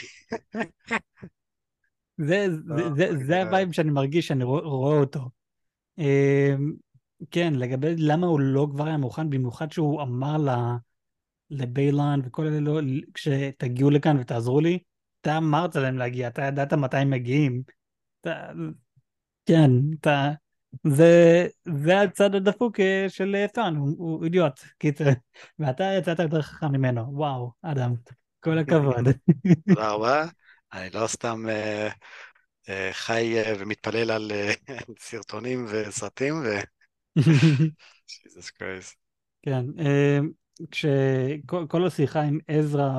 זה, זה, Oh זה, my זה God. הווייב שאני מרגיש שאני רוא, רואה אותו. אמ, כן, לגבי למה הוא לא כבר היה מוכן, במיוחד שהוא אמר ל- לביילן וכל אלה, לא, כשתגיעו לכאן ותעזרו לי, אתה אמרת להם להגיע, אתה ידעת מתי הם מגיעים. אתה, כן, אתה... זה, זה הצד הדפוק אה, של ת'רון, הוא, הוא אידיוט, קיצר. ואתה יצאת יותר חכם ממנו, וואו, אדם, כל הכבוד. תודה רבה. אני לא סתם אה, אה, חי אה, ומתפלל על אה, על סרטונים וסרטים ו... Jesus Christ. כן, אה, כשכל כל השיחה עם עזרא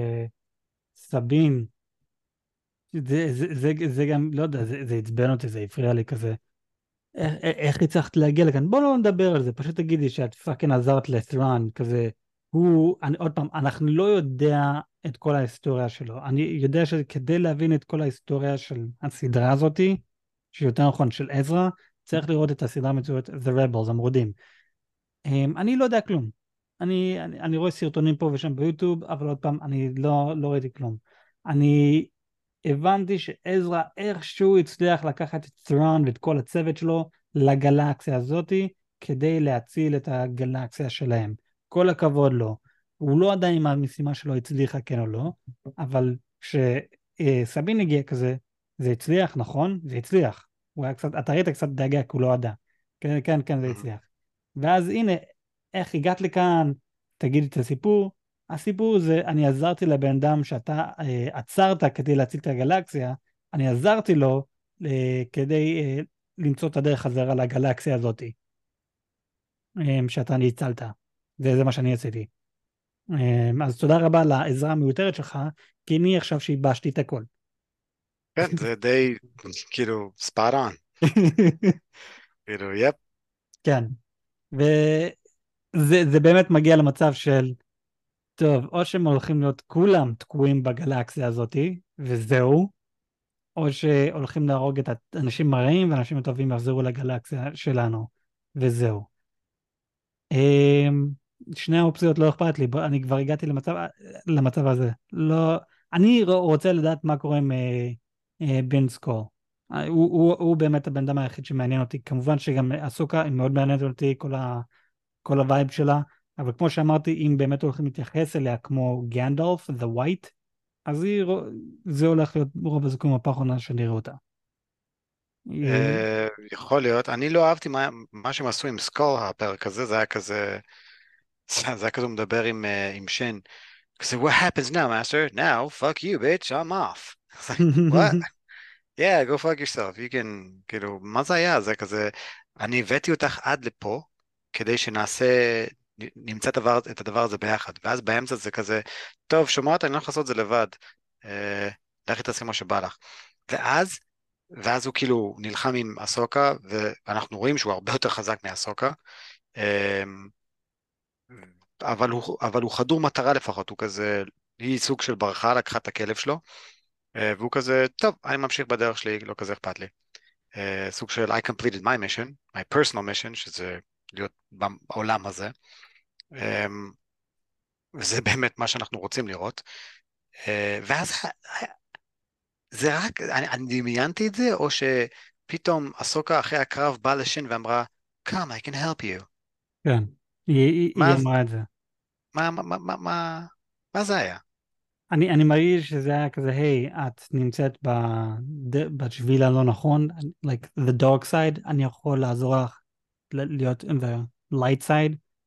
וסבין, זה, זה, זה, זה גם, לא יודע, זה, זה עצבן אותי, זה הפריע לי כזה. איך, איך הצלחת להגיע לכאן? בוא לא נדבר על זה, פשוט תגידי שאת פאקינג עזרת לת'רון, כזה, הוא, אני, עוד פעם, אנחנו לא יודע את כל ההיסטוריה שלו. אני יודע שכדי להבין את כל ההיסטוריה של הסדרה הזאתי, שיותר נכון, של עזרא, צריך לראות את הסדרה המצוינת The Rebels, המורדים. אמ, אני לא יודע כלום. אני, אני, אני רואה סרטונים פה ושם ביוטיוב, אבל עוד פעם, אני לא, לא ראיתי כלום. אני הבנתי שעזרא איכשהו הצליח לקחת את ת'רון ואת כל הצוות שלו לגלקסיה הזאתי כדי להציל את הגלקסיה שלהם. כל הכבוד לו. הוא לא יודע אם המשימה שלו הצליחה כן או לא, אבל כשסבין הגיע כזה, זה הצליח, נכון? זה הצליח. הוא היה קצת, אתה ראית קצת דאגה כי הוא לא ידע. כן, כן, כן, זה Mhm. הצליח. ואז הנה, איך הגעת לכאן, תגידי את הסיפור. הסיפור זה, אני עזרתי לבן אדם שאתה אה, עצרת כדי להציל את הגלקסיה, אני עזרתי לו אה, כדי אה, למצוא את הדרך חזרה לגלקסיה הזאת, אה, שאתה ניצלת. וזה מה שאני עשיתי. אה, אז תודה רבה על העזרה המיותרת שלך, כי אני עכשיו שיבשתי את הכל. כן, זה די, כאילו, spot on. כאילו, יפ. כן, וזה זה באמת מגיע למצב של, טוב, או שהם הולכים להיות כולם תקועים בגלקסיה הזאתי, וזהו, או שהולכים להרוג את האנשים הרעים ואנשים הטובים יחזרו לגלקסיה שלנו, וזהו. אמ, שני האופציות לא אכפת לי, בוא- אני כבר הגעתי למצב, למצב הזה. לא, אני ר- רוצה לדעת מה קורה עם אה, אה, בן סקול. אה, הוא, הוא, הוא באמת הבן אדם היחיד שמעניין אותי. כמובן שגם אסוקה היא מאוד מעניינת אותי, כל, ה, כל הווייב שלה, אבל כמו שאמרתי, אם באמת הולכים להתייחס אליה כמו גנדלף, The White, אז היא, זה הולך להיות רוב הסיכויים הפעם האחרונה שנראה אותה. היא- אה, יכול להיות. אני לא אהבתי מה, מה שהם עשו עם סקול, הפרק הזה, זה היה כזה, זה היה כזה הוא מדבר עם, אה, עם שן. כזה, what happens now, master? Now, fuck you, bitch, I'm off. It's like, what? Yeah, go fuck yourself. You can, כאילו, מה זה היה? זה כזה, אני הבאתי אותך עד לפה, כדי שנעשה, נ- נמצא דבר, את הדבר הזה ביחד. ואז באמצע זה כזה, טוב, שומעת, אני לא יכול לעשות את זה לבד. אה, לכי תעשי מה שבא לך. ואז, ואז הוא כאילו נלחם עם אסוקה, ואנחנו רואים שהוא הרבה יותר חזק מאסוקה. אה, אבל הוא, אבל הוא חדור מטרה לפחות, הוא כזה, היא סוג של ברחה, לקחה את הכלב שלו, אה, והוא כזה, טוב, אני ממשיך בדרך שלי, לא כזה אכפת לי. אה, סוג של I completed my mission, my personal mission, שזה להיות בעולם הזה, אה, וזה באמת מה שאנחנו רוצים לראות. אה, ואז זה רק, אני, אני דמיינתי את זה, או שפתאום אסוקה אחרי הקרב באה לשין ואמרה, come, I can help you. כן, היא, היא, היא מה, אמרה את זה. מה, מה, מה, מה, מה מה זה היה? אני, אני מרגיש שזה היה כזה, היי, את נמצאת בד- בשביל הלא נכון, like the dark side, אני יכול לעזור לך ל- להיות in the light side,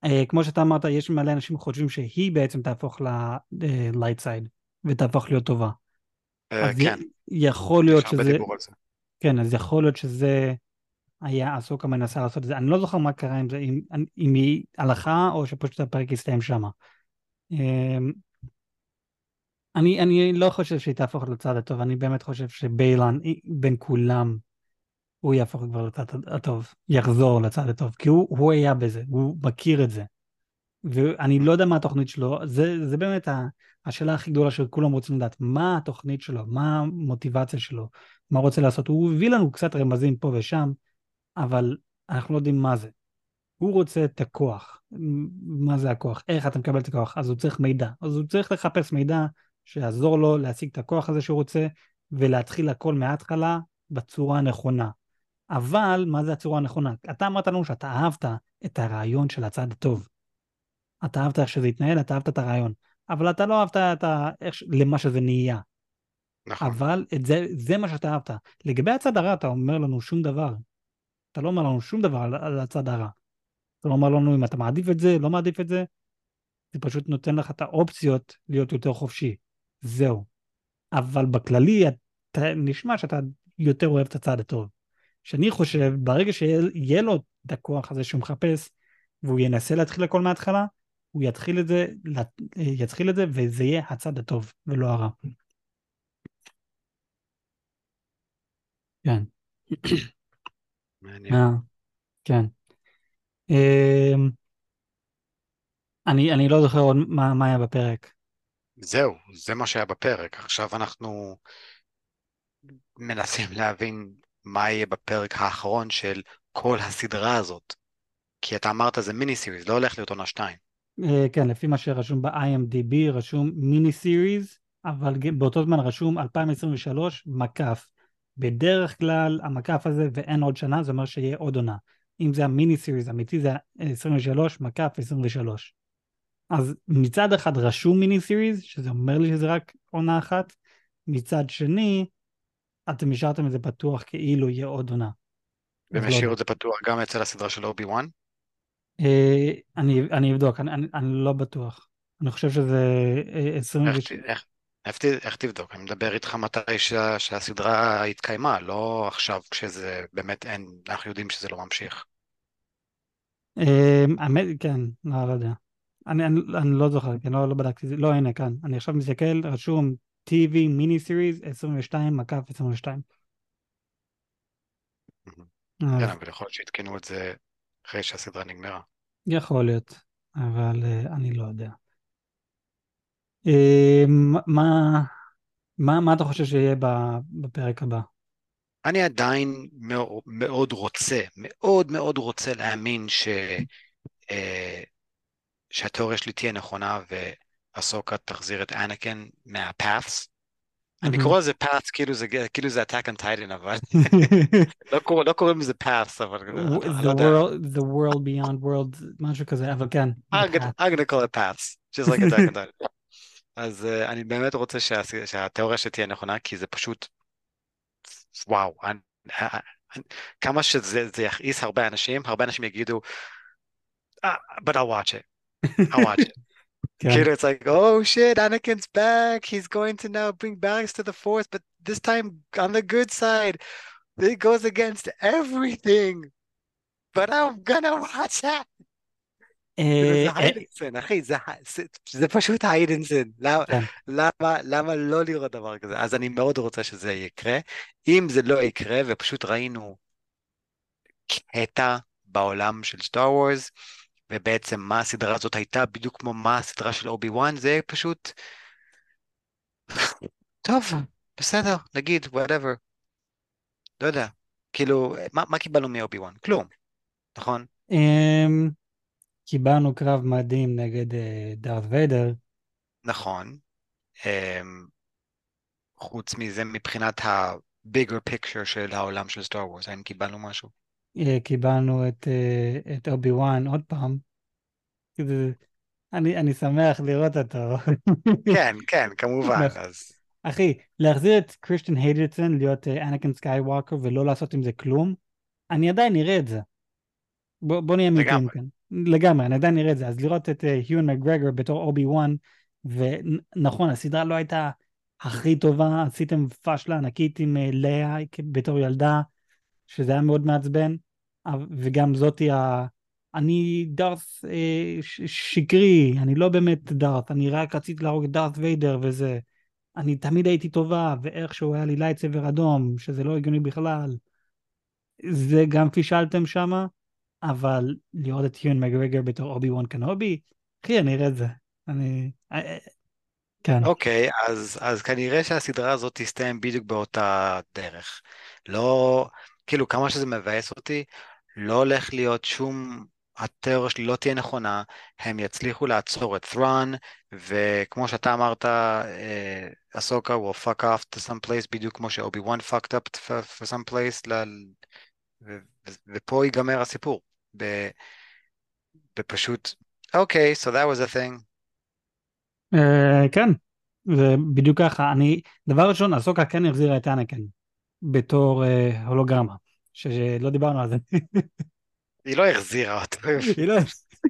אה, כמו שאתה אמרת, יש מלא אנשים חושבים שהיא בעצם תהפוך ל-light side, ותהפוך להיות טובה. אה, אז כן, י- יכול להיות יש הרבה שזה, דיבור על זה. כן, אז יכול להיות שזה היה אסוקה מנסה לעשות את זה. אני לא זוכר מה קרה עם זה, אם, אם היא הלכה, או שפשוט הפרק הסתיים שמה. אמ, אני, אני לא חושב שהיא תהפוך לצד הטוב, אני באמת חושב שביילן, בין כולם, הוא יהפוך כבר לצד הטוב, יחזור לצד הטוב, כי הוא, הוא היה בזה, הוא מכיר את זה. ואני לא יודע מה התוכנית שלו, זה, זה באמת ה- השאלה הכי גדולה שכולם רוצים לדעת, מה התוכנית שלו, מה המוטיבציה שלו, מה הוא רוצה לעשות. הוא הביא לנו קצת רמזים פה ושם, אבל אנחנו לא יודעים מה זה. הוא רוצה את הכוח. מה זה הכוח? איך אתה מקבל את הכוח? אז הוא צריך מידע. אז הוא צריך לחפש מידע שיעזור לו להשיג את הכוח הזה שהוא רוצה, ולהתחיל הכל מההתחלה בצורה הנכונה. אבל מה זה הצורה הנכונה? אתה אמרת לנו שאתה אהבת את הרעיון של הצד הטוב. אתה אהבת איך שזה התנהל, אתה אהבת את הרעיון. אבל אתה לא אהבת את ה... איך... ש- למה שזה נהיה. נכון. אבל את זה, זה מה שאתה אהבת. לגבי הצד הרע, אתה אומר לנו שום דבר. אתה לא אומר לנו שום דבר על, על הצד הרע. אתה לא אומר לנו אם אתה מעדיף את זה, לא מעדיף את זה. זה פשוט נותן לך את האופציות להיות יותר חופשי. זהו. אבל בכללי, אתה, נשמע שאתה יותר אוהב את הצד הטוב. שאני חושב, ברגע שיהיה לו את הכוח הזה שהוא מחפש, והוא ינסה להתחיל הכל מההתחלה, הוא יתחיל את זה, יתחיל את זה, וזה יהיה הצד הטוב, ולא הרע. כן. מעניין. אה, כן. אמ, אני, אני לא זוכר עוד מה, מה היה בפרק. זהו, זה מה שהיה בפרק. עכשיו אנחנו מנסים להבין מה יהיה בפרק האחרון של כל הסדרה הזאת. כי אתה אמרת זה מיני סיריס, לא הולך להיות עונה שתיים. אה, כן, לפי מה שרשום ב-איי אם די בי, רשום מיני סיריז, אבל ג- באותו זמן רשום אלפיים עשרים ושלוש מקף. בדרך כלל המקף הזה ואין עוד שנה, זה אומר שיהיה עוד עונה. אם זה המיני סיריז אמיתי, זה עשרים ושלוש מקף עשרים ושלוש. אז מצד אחד רשום מיני סיריז, שזה אומר לי שזה רק עונה אחת, מצד שני, אתם השארתם את זה פתוח כאילו יהיה עוד עונה. אז והם לא יודע. השאירו את זה פתוח גם אצל הסדרה של אובי וואן. אה, אני, אני אבדוק, אני, אני, אני לא בטוח. אני חושב שזה אה, עשרים איך, ת- ושלוש. איך, איך, ת- איך תבדוק? אני מדבר איתך מתי שה, שהסדרה התקיימה, לא עכשיו כשזה באמת אין, אנחנו יודעים שזה לא ממשיך. אה, האמת, כן, לא, לא יודע. אני, אני, אני לא זוכר, כן, לא, לא בדקתי את זה. לא, הנה, כאן. אני עכשיו מסתכל, רשום טי וי מיני סיריז עשרים ושתיים מקף עשרים ושתיים. Mhm. כן, אז אבל יכול להיות שעדכנו את זה אחרי שהסדרה נגמרה. יכול להיות, אבל אה, אני לא יודע. אה, מה, מה, מה אתה חושב שיהיה ב- בפרק הבא? אני עדיין מאו- מאוד רוצה, מאוד מאוד רוצה להאמין ש, אה, שהתיאוריה שלי תהיה נכונה ואסוקה תחזיר את אנקן מהפאת'ס. אני מהמם. קורא לזה פאת'ס כאילו זה כאילו זה Attack on Titan, אבל לא קורא- לא קוראים לזה פאת'ס, אבל אני The לא יודע. world, the world beyond world, משהו כזה, אבל כן, the I'm gonna, path. I'm gonna call it paths, just like Attack on Titan. אז uh, אני באמת רוצה שה, שהתיאוריה שתהיה נכונה, כי זה פשוט, וואו, אני, אני, כמה שזה זה יכעיס הרבה אנשים, הרבה אנשים יגידו, ah, but I'll watch it, I'll watch it. כן. כאילו, it's like, oh shit, Anakin's back, he's going to now bring balance to the Force, but this time on the good side, it goes against everything, but I'm gonna watch that. כאילו אה, זה אה, היידנסן, אחי, זה, זה, זה פשוט היידנסן. למה, כן. למה, למה לא לראות דבר כזה? אז אני מאוד רוצה שזה יקרה. אם זה לא יקרה, ופשוט ראינו קטע בעולם של סטאר וורס, ובעצם מה הסדרה הזאת הייתה, בדיוק כמו מה הסדרה של אובי וואן, זה פשוט, טוב, בסדר, נגיד, whatever, לא יודע. כאילו, מה, מה קיבלנו מאובי וואן? כלום, נכון? אמ, קיבלנו קרב מדהים נגד אה, דארת ויידר. נכון. אמ, חוץ מזה, מבחינת ה-bigger picture של העולם של סטאר וורס, האם קיבלנו משהו? אה, קיבלנו את, אה, את אובי וואן עוד פעם. זה- אני, אני שמח לראות אותו. כן, כן, כמובן, נכון. אז אחי, להחזיר את קריסטיאן היידרסון להיות אה, אנקין סקייווקר ולא לעשות עם זה כלום, אני עדיין אראה את זה. בוא, בוא נהיה אמיתיים לגמרי. כאן. לגמרי, אני עדיין נראה את זה. אז לראות את היואן מקגרגור בתור אובי וואן, ונכון, הסדרה לא הייתה הכי טובה, עשיתם פאשלה ענקית עם אה, לאה בתור ילדה, שזה היה מאוד מעצבן, אבל- וגם זאתי ה... אני דארת אה, ש- שקרי, אני לא באמת דארת, אני רק רציתי להרוג את דארת ויידר וזה. אני תמיד הייתי טובה, ואיכשהו היה לי לייטסייבר אדום, שזה לא הגיוני בכלל. זה גם פישלתם שמה, אבל לראות את יואן מקגרגור בתור אובי וואן קנובי, אחי, אני אראה את זה. אני... אה, אה, כן. אוקיי, אז, אז כנראה שהסדרה הזאת תסתיים בדיוק באותה דרך. לא, כאילו, כמה שזה מבאס אותי, לא הולך להיות שום, התיאוריה שלי לא תהיה נכונה, הם יצליחו לעצור את ת'רון, וכמו שאתה אמרת, אה, אסוקה will fuck off to some place, בדיוק כמו שאובי וואן fucked up for, for some place, ל, ו, ו, ופה ייגמר הסיפור. ב, בפשוט, אוקיי, so that was a thing. אה, כן, זה בדיוק ככה. אני, דבר ראשון, אסוקה כן החזירה את אנקן בתור אה, הולוגרמה, ש- שלא דיברנו על זה. היא לא החזירה אותו. היא לא...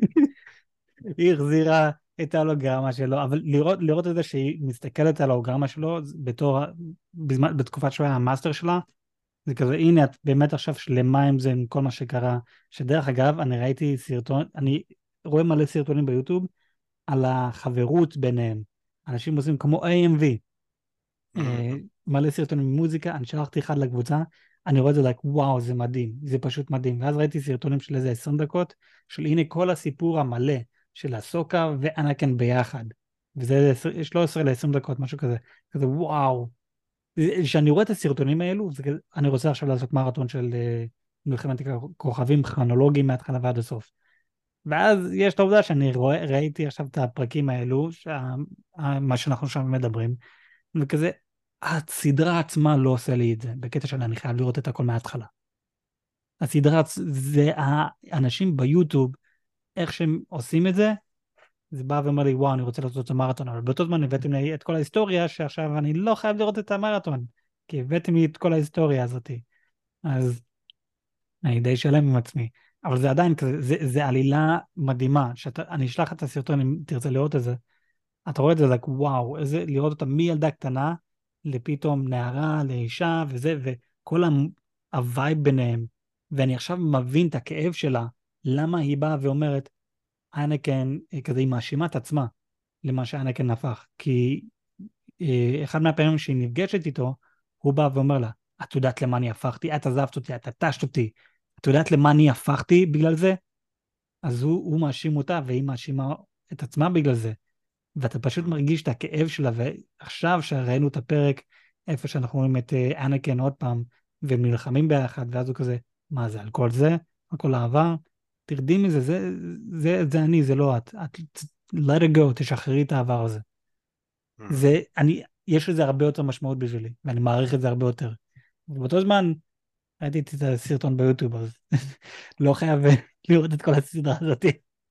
היא החזירה את ההולוגרמה שלו, אבל לראות, לראות את זה שהיא מסתכלת על ההולוגרמה שלו בתור, בזמן, בתקופת שהוא היה המאסטר שלה, זה כזה, הנה את באמת עכשיו שלמה עם זה, עם כל מה שקרה, שדרך אגב, אני ראיתי סרטון, אני רואה מלא סרטונים ביוטיוב על החברות ביניהם. אנשים עושים כמו איי אם וי, אה, מלא סרטונים עם מוזיקה, אני שלחתי אחד לקבוצה, אני רואה את זה, like, וואו, זה מדהים, זה פשוט מדהים. ואז ראיתי סרטונים של איזה עשרים דקות, של הנה כל הסיפור המלא של הסוקה ואנקן ביחד. וזה שלוש עשרה ל-עשרים דקות, משהו כזה. כזה, וואו. כשאני רואה את הסרטונים האלו, זה, כזה- אני רוצה עכשיו לעשות מרתון של אה, מלחמת הכוכבים כרונולוגיים מההתחלה ועד הסוף. ואז יש את העובדה שאני רואה, ראיתי עכשיו את הפרקים האלו, שה, מה שאנחנו שם מדברים, וכזה, הסדרה עצמה לא עושה לי את זה, בקטע של אני חייב לראות את הכל מההתחלה. הסדרה, עצ- זה האנשים ביוטיוב, איך שהם עושים את זה, זה בא ואומר לי, וואו, אני רוצה לעשות את המרתון, אבל באותו זמן הבאתם לי את כל ההיסטוריה, שעכשיו אני לא חייב לראות את המרתון, כי הבאתם לי את כל ההיסטוריה הזאת. אז אני די שלם עם עצמי. אבל זה עדיין כזה, זה, זה עלילה מדהימה, שאתה, אני אשלח לך את הסרטון אם תרצה לראות את זה. אתה רואה את זה, like, וואו, איזה, לראות אותה מילדה קטנה, לפתאום נערה, לאישה, וזה, וכל ה- הווייב ביניהם. ואני עכשיו מבין את הכאב שלה, למה היא באה ואומרת, אנקן, אה, כזה, היא מאשימה את עצמה למה שאנקן הפך. כי אה, אחד מהפעמים שהיא נפגשת איתו, הוא בא ואומר לה, את יודעת למה אני הפכתי? את עזבת אותי, את התשת אותי. את יודעת למה אני הפכתי בגלל זה? אז הוא, הוא מאשים אותה, והיא מאשימה את עצמה בגלל זה. ואתה פשוט מרגיש את הכאב שלה, ועכשיו שראינו את הפרק, איפה שאנחנו רואים את אה, אנקן עוד פעם, והם נלחמים ביחד, ואז הוא כזה, מה זה, על כל זה? על כל העבר? תרדי מזה, זה, זה, זה אני, זה לא את. את, let it go, תשחררי את העבר הזה. זה, אני, יש לזה הרבה יותר משמעות בשבילי, ואני מעריך את זה הרבה יותר. ובאותו זמן, ראיתי את הסרטון ביוטיוב, אז לא חייב לראות את כל הסדרה הזאת.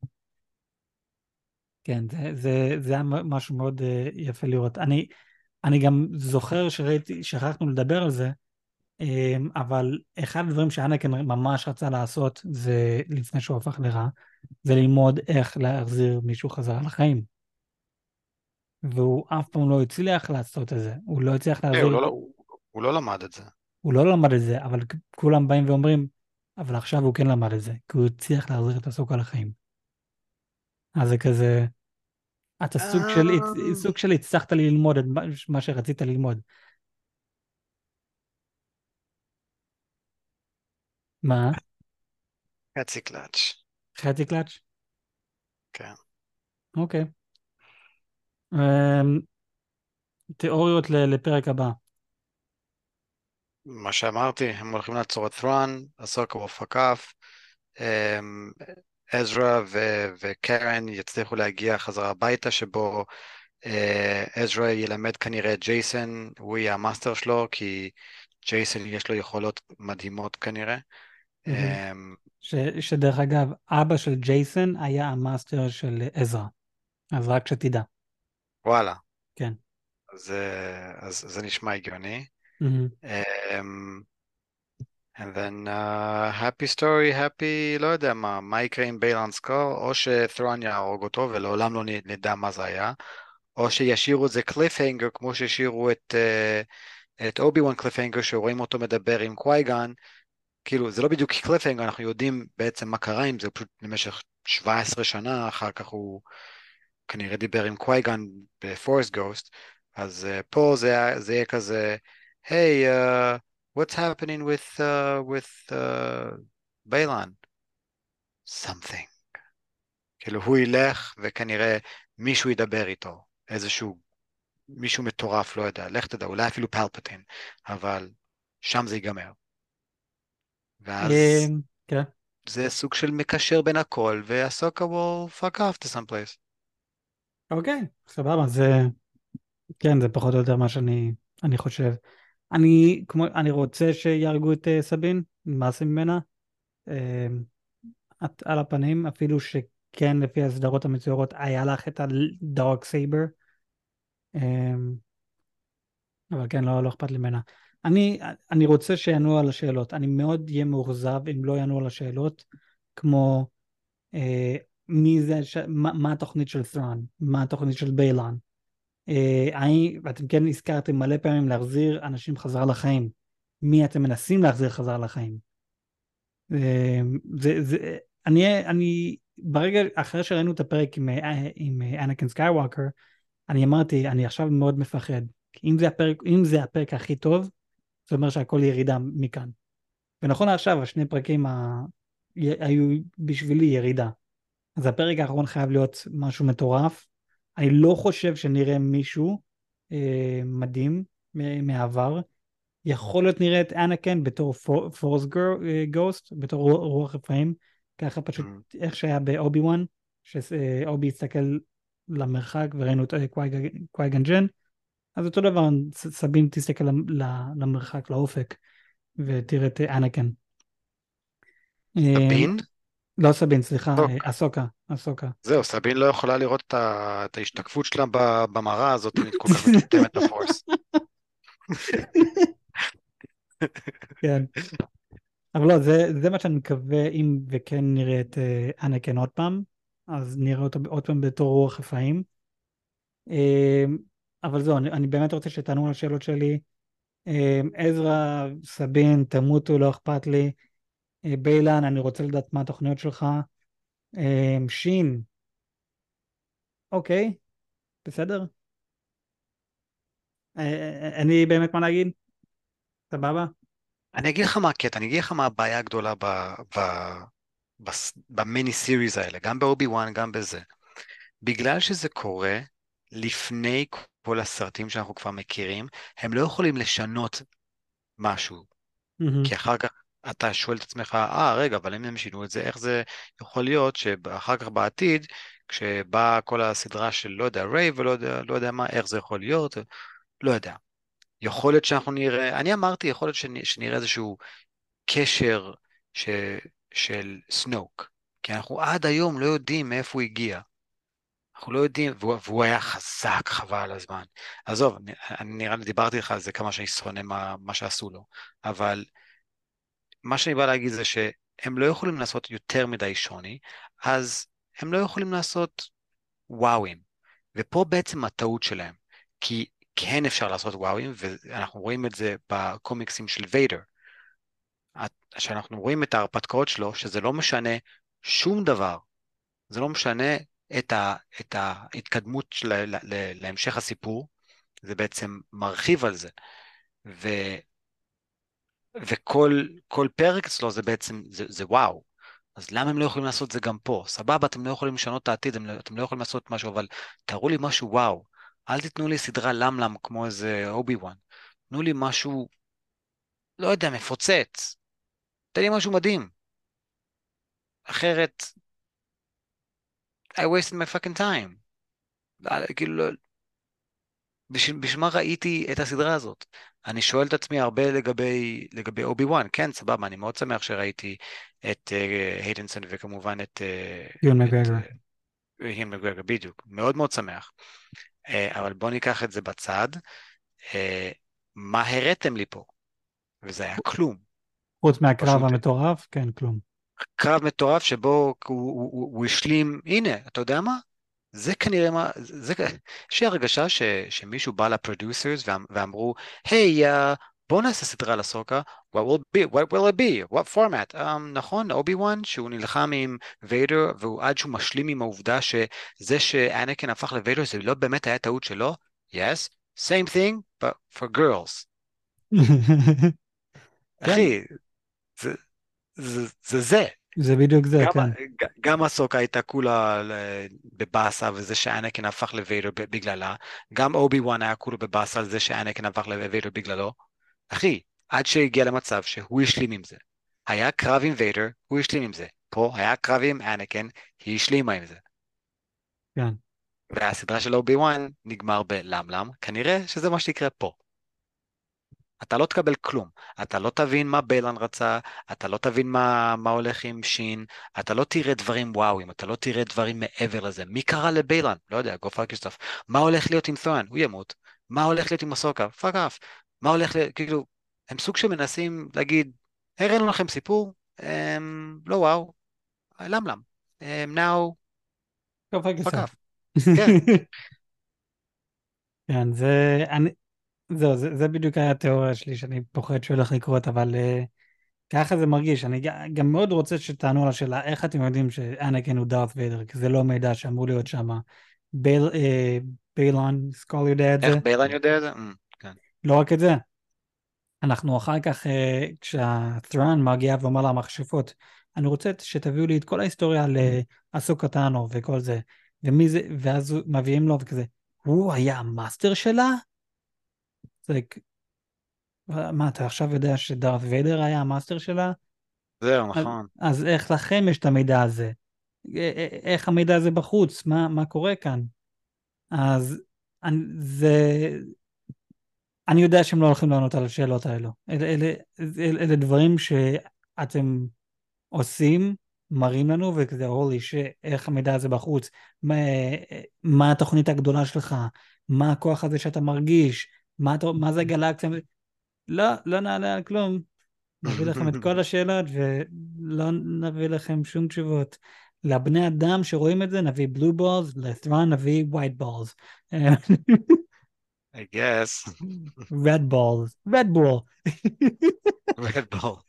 כן, זה, זה, זה היה משהו מאוד אה, יפה לראות. אני, אני גם זוכר שראיתי, שכחנו לדבר על זה, אה, אבל אחד הדברים שאנקן ממש רצה לעשות, זה לפני שהוא הפך לרע, זה ללמוד איך להחזיר מישהו חזרה לחיים. והוא אף פעם לא הצליח לעשות את זה. הוא לא הצליח אה, הוא להחזיר, לא, הוא, הוא לא למד את זה. הוא לא למד את זה, אבל כולם באים ואומרים, אבל עכשיו הוא כן למד את זה, כי הוא הצליח להחזיר את הסוקה לחיים. אז זה כזה, אתה סוג של, אמ, סוג של הצלחת ללמוד את מה מה שרצית ללמוד. מה? חצי קלאץ'. חצי קלאץ'? כן. אוקיי. אמ, תיאוריות ל- לפרק הבא. מה שאמרתי, הם הולכים לעצור את ת'רון, הסוקה הוא פקף, אמ, עזרא ו- וקרן יצליחו להגיע חזרה הביתה, שבו אה, עזרא ילמד כנראה את ג'ייסון, הוא יהיה המאסטר שלו, כי ג'ייסון יש לו יכולות מדהימות כנראה. מהמם. אמ, ש, שדרך אגב, אבא של ג'ייסון היה המאסטר של עזרא. אז רק שתדע. וואלה, כן. אז, אה, אז זה נשמע הגיוני. מהמם. אמ, And then uh, happy story, happy, לא יודע מה, מה יקרה עם ביילן סקור, או שת'רון יהרוג אותו ולעולם לא נ- נדע מה זה היה, או שישאירו את זה קליפהנגר כמו שהשאירו את, uh, את אובי וואן קליפהנגר, שרואים אותו מדבר עם קווייגן, כאילו זה לא בדיוק קליפהנגר, אנחנו יודעים בעצם מה קרה עם זה, פשוט במשך שבע עשרה שנה, אחר כך הוא כנראה דיבר עם קווייגן בפורסט גוסט, אז uh, פה זה, זה יהיה כזה, היי, uh, what's happening with, uh, with uh, ביילן? something. כאילו הוא ילך וכנראה מישהו ידבר איתו, איזשהו, מישהו מטורף, לא יודע, לך תדע, אולי אפילו פלפטין, אבל שם זה ייגמר. ואז אמ, כן, זה סוג של מקשר בין הכל, והסוקה will fuck off to some place. אוקיי, סבבה, זה, כן, זה פחות או יותר מה שאני אני חושב. אני, כמו, אני רוצה שיהרגו את אה, סבין, נמאס לי ממנה, אמ, את- על הפנים, אפילו שכן, לפי הסדרות המצוירות, היה לך את הדארק סייבר, אבל כן, לא, לא אכפת לי ממנה. אני, אני רוצה שיענו על השאלות. אני מאוד אהיה מאוכזב אם לא יענו על השאלות, כמו אה, מי זה, ש... מה, מה התוכנית של ת'רון, מה התוכנית של ביילן. אה, אני, ואתם כן הזכרתם מלא פעמים להחזיר אנשים חזרה לחיים. מי אתם מנסים להחזיר חזרה לחיים? אה, זה, זה, אני, אני, ברגע, אחרי שראינו את הפרק עם, אה, עם אה, אנקין סקייווקר, אני אמרתי, אני עכשיו מאוד מפחד. אם זה הפרק, אם זה הפרק הכי טוב, זה אומר שהכל ירידה מכאן. ונכון לעכשיו, השני פרקים ה... י- היו בשבילי ירידה. אז הפרק האחרון חייב להיות משהו מטורף. אני לא חושב שנראה מישהו אה, מדהים מ- מהעבר. יכול להיות נראה את אנקן בתור פורס גוסט, בתור רוח רוח רפאים, ככה פשוט Mm. איך שהיה באובי וואן, שאובי הסתכל למרחק וראינו את קווייגן ג'ן, אז אותו דבר, ס- סבין תסתכל למ- ל- למרחק, לאופק, ותראה את אנקן. אה, סבין? לא סבין, סליחה, אה, טוק. אסוקה, אסוקה. זהו, סבין לא יכולה לראות את ה- את ההשתקפות שלה ב- במראה הזאת, אם היא כל כך מטומטמת בפורס. כן, אבל לא, זה, זה מה שאני מקווה, אם וכן נראה את אה, אנקן עוד פעם, אז נראה אותו עוד פעם בתור רוח רפאים. אה, אבל זהו, אני, אני באמת רוצה שתענו על השאלות שלי. אה, עזרא, סבין, תמותו, לא אכפת לי. אה, ביילן, אני רוצה לדעת מה התוכניות שלך. אה, שין, אוקיי, בסדר. אה, אה, אין לי באמת מה להגיד, סבבה? אני אגיד לך מה הקטע, אני אגיד לך מה הבעיה הגדולה ב, ב, בס- במיני סיריז האלה, גם באובי וואן, גם בזה. בגלל שזה קורה לפני כל הסרטים שאנחנו כבר מכירים, הם לא יכולים לשנות משהו, מהמם. כי אחר כך אתה שואל את עצמך, אה, רגע, אבל אם הם שינו את זה, איך זה יכול להיות שאחר כך בעתיד, כשבאה כל הסדרה של לא יודע, ריי ולא יודע, לא יודע מה, איך זה יכול להיות, לא יודע. יכול להיות שאנחנו נראה, אני אמרתי, יכול להיות שנ- שנראה איזשהו קשר ש... של סנוק, כי אנחנו עד היום לא יודעים מאיפה הוא הגיע. אנחנו לא יודעים, והוא, והוא היה חזק, חבל על הזמן. עזוב, אני, אני נראה לי דיברתי לך על זה כמה שאני שונא מה, מה שעשו לו, אבל מה שאני בא להגיד זה שהם לא יכולים לעשות יותר מדי שוני, אז הם לא יכולים לעשות וואוים. ופה בעצם הטעות שלהם, כי כן אפשר לעשות וואוים, ואנחנו רואים את זה בקומיקסים של ויידר. שאנחנו רואים את ההרפתקאות שלו, שזה לא משנה שום דבר, זה לא משנה את, ה, את ההתקדמות של, ל, ל, להמשך הסיפור, זה בעצם מרחיב על זה, ו, וכל כל פרק אצלו זה בעצם, זה, זה וואו. אז למה הם לא יכולים לעשות את זה גם פה? סבבה, אתם לא יכולים לשנות את העתיד, אתם לא, אתם לא יכולים לעשות משהו, אבל תראו לי משהו וואו. אל תיתנו לי סדרה למלם כמו איזה אובי וואן. תנו לי משהו, לא יודע, מפוצץ. תן לי משהו מדהים. אחרת, I wasted my fucking time. אה, כאילו, לא- בשביל בשביל מה ראיתי את הסדרה הזאת? אני שואל את עצמי הרבה לגבי, לגבי אובי וואן, כן, סבבה, אני מאוד שמח שראיתי את uh, היידנסון וכמובן את, יון uh, את מקגregor. uh, היל מגרגר, בדיוק, מאוד מאוד שמח. Uh, אבל בואו ניקח את זה בצד. Uh, מה הראתם לי פה? וזה היה כלום. חוץ מהקרב פשוט המטורף, כן, כלום. קרב מטורף שבו הוא, הוא, הוא, הוא השלים, הנה, אתה יודע מה? זה כנראה מה, זה, יש לי הרגשה ש, שמישהו בא לפרודוסרס ואמ, ואמרו, היי, hey, uh, בוא נעשה סדרה לסוקה, what will be, what will it be, what format, um, נכון, אובי וואן, שהוא נלחם עם ויידר, ועד שהוא משלים עם העובדה שזה שאנקין הפך לוויידר, זה לא באמת היה טעות שלו, yes, same thing, but for girls. כן, אחי, זה זה, זה, זה. זה בדיוק זה, גם, כן. גם הסוקה הייתה כולה ל- בבאסה וזה שאנקין הפך לוויידר ב- בגללה, גם אובי וואן היה כולה בבאסה על זה שאנקין הפך לוויידר בגללו. אחי, עד שהגיע למצב שהוא השלים עם זה. היה קרב עם ויידר, הוא השלים עם זה. פה היה קרב עם אנקין, היא השלימה עם זה. כן. והסדרה של אובי וואן נגמר בלמלם, כנראה שזה מה שיקרה פה. אתה לא תקבל כלום, אתה לא תבין מה ביילן רצה, אתה לא תבין מה, מה הולך עם שין, אתה לא תראה דברים וואוים, אתה לא תראה דברים מעבר לזה. מי קרא לביילן? לא יודע, go fuck yourself. מה הולך להיות עם ת'ורן? הוא ימות. מה הולך להיות עם מסוקה? fuck off. מה הולך להיות, כאילו, הם סוג שמנסים להגיד, הראינו לכם סיפור, um, לא וואו, למלם. Um, now, טוב, רק fuck עשר. off. כן, כן, זה, אני, זהו, זה, זה בדיוק היה התיאוריה שלי, שאני פוחד שהולך לקרות, אבל uh, ככה זה מרגיש. אני ג- גם מאוד רוצה שתענו על השאלה, איך אתם יודעים שאנקין הוא דארת ויידר, כי זה לא מידע שאמור להיות שם. בייל, אה, ביילון, סקול יודע את זה. איך ביילן יודע את זה? Mm, כן. לא רק את זה, אנחנו אחר כך, אה, כשהת'רן מגיע ואומר למכשפות, אני רוצה שתביאו לי את כל ההיסטוריה על אה, אסוקה טאנו וכל זה, ומי זה, ואז הוא- מביאים לו וכזה, הוא היה המאסטר שלה? זה, מה, אתה עכשיו יודע שדארת ויידר היה המאסטר שלה? זהו, אז, נכון. אז איך לכם יש את המידע הזה? א- א- איך המידע הזה בחוץ? מה, מה קורה כאן? אז אני, זה, אני יודע שהם לא הולכים לענות על השאלות האלו. אלה, אלה, אלה, אלה דברים שאתם עושים, מראים לנו, וכזה, הולי, שאיך המידע הזה בחוץ, מה, מה התוכנית הגדולה שלך, מה הכוח הזה שאתה מרגיש, מה, אתה- מה זה גלקסיה, לא, לא נעלה על כלום, נביא לכם את כל השאלות, ולא נביא לכם שום תשובות. לבני אדם שרואים את זה, נביא בלו בולס, לת'רן נביא ווייט בולס. I guess. רד בולס, רד בול. Red Bull.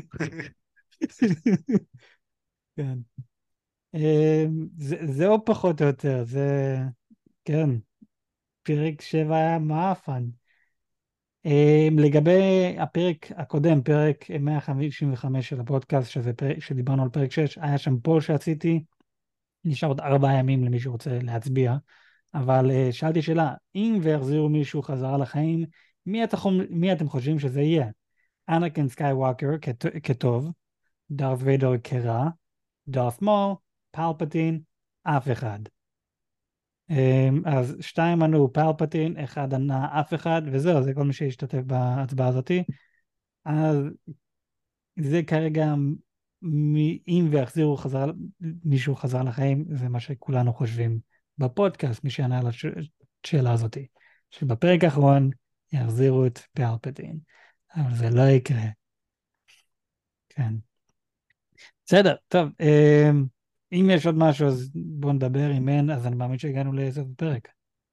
כן. אמ, זה- זהו פחות או יותר, זה, כן, פרק שבע היה מעפן. אמ, לגבי הפרק הקודם, פרק מאה חמישים וחמש של הפודקאסט, שזה פרק, שדיברנו על פרק שש, היה שם פול שעשיתי, נשאר עוד ארבעה ימים למי שרוצה להצביע, אבל אה, שאלתי שאלה, אם ויחזירו מישהו חזרה לחיים, מי, אתה, חום- מי אתם חושבים שזה יהיה? אנקין סקייווקר כט- כטוב, דארת ויידר כרע, דארת מול, פלפטין, אף אחד. אמ, אז שתיים ענו פלפטין, אחד ענה אף אחד, וזהו, זה כל מי שהשתתף בהצבעה הזאתי. אז זה כרגע, מ- אם ויחזירו חזרה, מישהו חזר לחיים, זה מה שכולנו חושבים בפודקאסט, מי שענה על השאלה הזאתי. שבפרק האחרון יחזירו את פלפטין. אבל זה לא יקרה. כן. בסדר, טוב. אמ, אם יש עוד משהו, אז בואו נדבר. אם אין, אז אני מאמין שהגענו לסוף הפרק.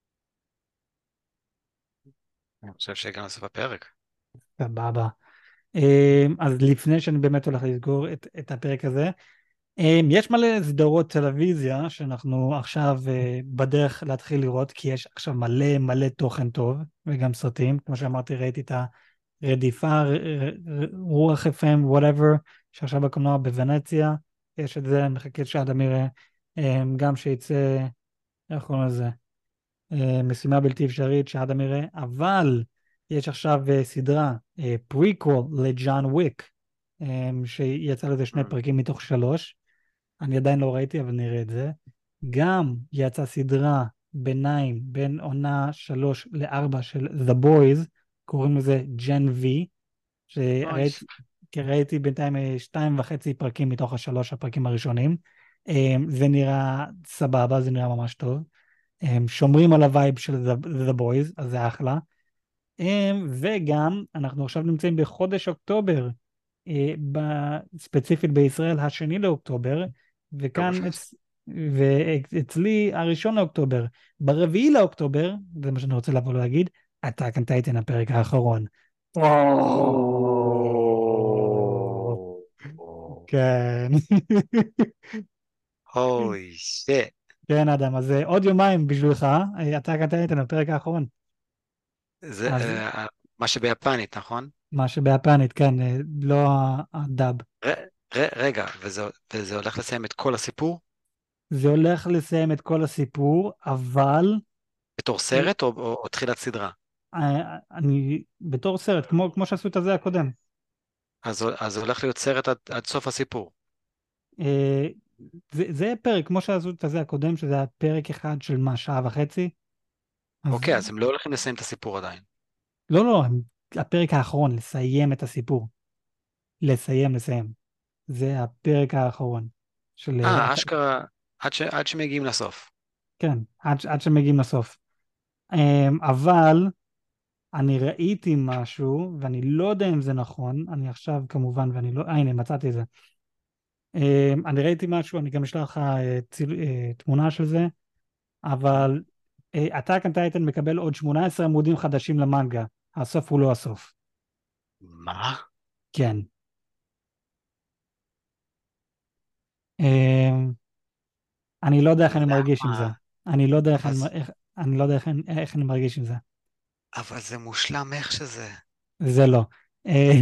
אני חושב שהגענו לסוף הפרק. סבבה. אמ, אז לפני שאני באמת הולך לסגור את, את הפרק הזה, אמ, יש מלא סדרות טלוויזיה שאנחנו עכשיו אה, בדרך להתחיל לראות, כי יש עכשיו מלא מלא תוכן טוב, וגם סרטים, כמו שאמרתי, ראיתי את הרדיפה, ר- ר- ר- רוח אף אם, whatever, שעכשיו בקולנוע בוונציה, יש את זה, אני מחכה שאדם יראה, אמ, גם שיצא, איך קוראים לזה? אה, משימה בלתי אפשרית שעד המראה, אבל יש עכשיו אה, סדרה, פריקוול לג'ון וויק, אה, שיצא לזה שני Mm. פרקים מתוך שלוש, אני עדיין לא ראיתי אבל נראה את זה. גם יצאה סדרה ביניים בין עונה שלוש לארבע של The Boys, קוראים לזה ג'ן וי, Nice. שראיתי כי ראיתי בינתיים אה, שתיים וחצי פרקים מתוך השלוש הפרקים הראשונים. אה, זה נראה סבבה, זה נראה ממש טוב. הם שומרים על הווייב של The, The Boys, אז זה אחלה. הם, וגם, אנחנו עכשיו נמצאים בחודש אוקטובר, אה, ב- ספציפית בישראל השני לאוקטובר, וכאן יופי. אצ... ואצלי הראשון לאוקטובר. ברביעי לאוקטובר, זה מה שאני רוצה לבוא להגיד, אתה כאן טייטן הפרק האחרון. כן. הוי שיט. כן, אדם, אז אה, עוד יומיים בשבילך, אה, אתה כאן טייטן הפרק האחרון. זה אז אה, מה שביפנית, נכון? מה שביפנית, כן, אה, לא ה- הדאב. ר- ר- רגע, וזה, וזה הולך לסיים את כל הסיפור? זה הולך לסיים את כל הסיפור, אבל בתור אה, סרט או, או, או תחילת סדרה? אה, אני בתור סרט, כמו, כמו שעשו את הזה הקודם. אז, אז זה הולך להיות סרט עד, עד סוף הסיפור. אה, זה, זה פרק, כמו שעשו את הזה הקודם, שזה היה פרק אחד של מה, שעה וחצי? אז אוקיי, אז הם לא הולכים לסיים את הסיפור עדיין. לא, לא, הם- הפרק האחרון, לסיים את הסיפור. לסיים, לסיים. זה הפרק האחרון של... אה, אה, הת- אשכרה, עד, ש, עד שמגיעים לסוף. כן, עד, ש- עד שמגיעים לסוף. אה, אבל אני ראיתי משהו, ואני לא יודע אם זה נכון, אני עכשיו כמובן, ואני לא... אה, הנה, מצאתי את זה. אה, אני ראיתי משהו, אני גם אשלח לך אה, ציל- אה, תמונה של זה, אבל אטאק און טייטן מקבל עוד שמונה עשרה עמודים חדשים למנגה. הסוף הוא לא הסוף. מה? כן. אמ, אני לא יודע איך אני מרגיש עם זה. למה? אני לא יודע איך אבל, אני, זה- איך, אני לא יודע איך, אני- איך אני מרגיש עם זה. אבל זה מושלם איך שזה. זה לא. אה,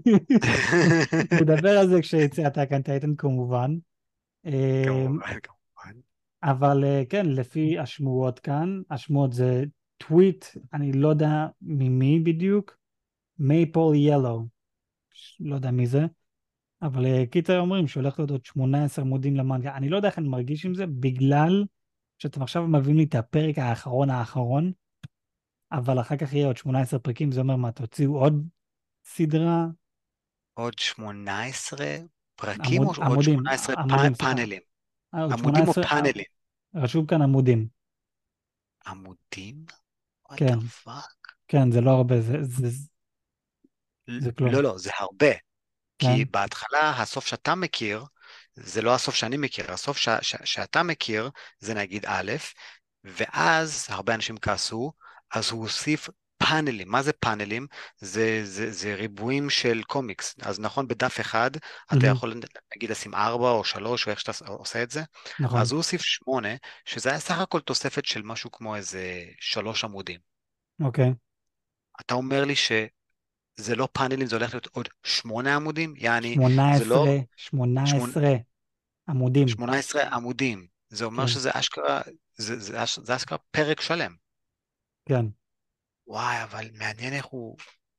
נדבר על זה כשיצא אטאק און טייטן כמובן. אמ, כמובן, כמובן. אבל אה, כן, לפי השמועות כאן, השמועות זה טוויט, אני לא יודע ממי בדיוק, מייפל ילו, לא יודע מי זה. אבל אה, קיצר אומרים שהולך להיות עוד שמונה עשרה עמודים למנגה. אני לא יודע איך אני מרגיש עם זה, בגלל שאתם עכשיו מביאים לי את הפרק האחרון האחרון, אבל אחר כך יהיה עוד שמונה עשרה פרקים, זה אומר מה, תוציאו עוד סדרה, עוד שמונה עשרה פרקים או עמוד, עוד עמודים, שמונה עשרה עמודים, פ- סליחה. פאנלים? אה, עוד עמודים או שמונה עשרה, אה, פאנלים? רשום כאן עמודים. עמודים? what כן, the fuck? כן, זה לא הרבה, זה, זה, זה, זה כלום. לא, לא, זה הרבה. כן, כי בהתחלה הסוף שאתה מכיר, זה לא הסוף שאני מכיר, הסוף ש, ש, שאתה מכיר זה נגיד א', ואז הרבה אנשים כעסו, אז הוא הוסיף פאנלים. מה זה פאנלים? זה, זה, זה ריבועים של קומיקס. אז נכון, בדף אחד אתה מהמם, יכול נגיד לשים ארבע או שלוש, או איך שאתה עושה את זה, נכון, אז הוא הוסיף שמונה, שזה היה סך הכל תוספת של משהו כמו איזה שלוש עמודים. אוקיי. אתה אומר לי שזה לא פאנלים, זה הולך להיות עוד שמונה עמודים? יעני, זה לא שמונה עשרה, שמונה עשרה עמודים, שמונה עשרה עמודים. זה אומר כן, שזה אשכרה, זה, זה, אש- זה אשכרה פרק שלם. כן, וואי, אבל מעניין איך הוא...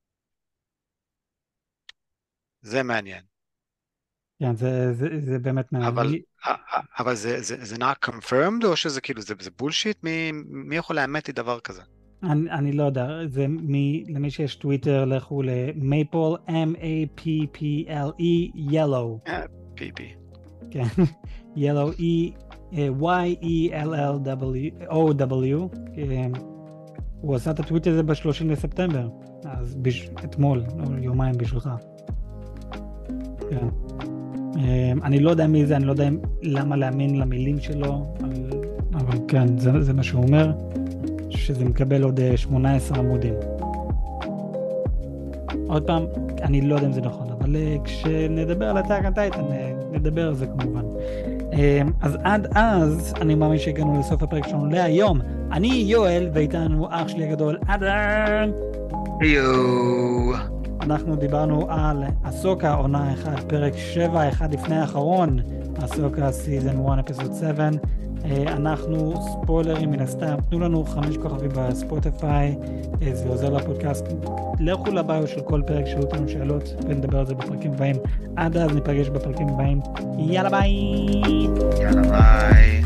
זה מעניין. כן, זה, זה, זה באמת מעניין. אבל, אני, אבל זה, זה, זה not confirmed, או שזה כאילו, זה, זה בולשיט? מי, מי יכול לאמת לי דבר כזה? אני, אני לא יודע, זה מי, למי שיש טוויטר, לכו למייפל, M-A-P-P-L-E, yellow, אה, פיפי. כן, yellow, E, אה, Y-E-L-L-O-W, כן, הוא עשה את הטוויט הזה ב-שלושים לספטמבר, אז בש... אתמול, או יומיים בשבילך, כן. אה, אני לא יודע מי זה, אני לא יודע למה להאמין למילים שלו, אבל, אבל כן, זה, זה מה שהוא אומר, שזה מקבל עוד אה, שמונה עשרה עמודים. עוד פעם, אני לא יודע אם זה נכון, אבל אה, כשנדבר על אטאק און טייטן, אה, נדבר על זה כמובן. אה, אז עד אז, אני מאמין שהגענו לסוף הפרק שלנו להיום. אני יואל, ואיתנו אח שלי הגדול, אדם. יואו. אנחנו דיברנו על אסוקה, עונה אחת, פרק שבע, אחד לפני האחרון, אסוקה סיזן אחת, אפיסוד שבע. אה, אנחנו ספוילרים מן הסתם, תנו לנו חמש כוכבים בספוטיפיי, אה, זה עוזר לפודקאסט. לכו לביו של כל פרק, שאלו אותנו שאלות, ונדבר על זה בפרקים הבאים. עד אז ניפגש בפרקים הבאים. יאללה ביי! יאללה ביי.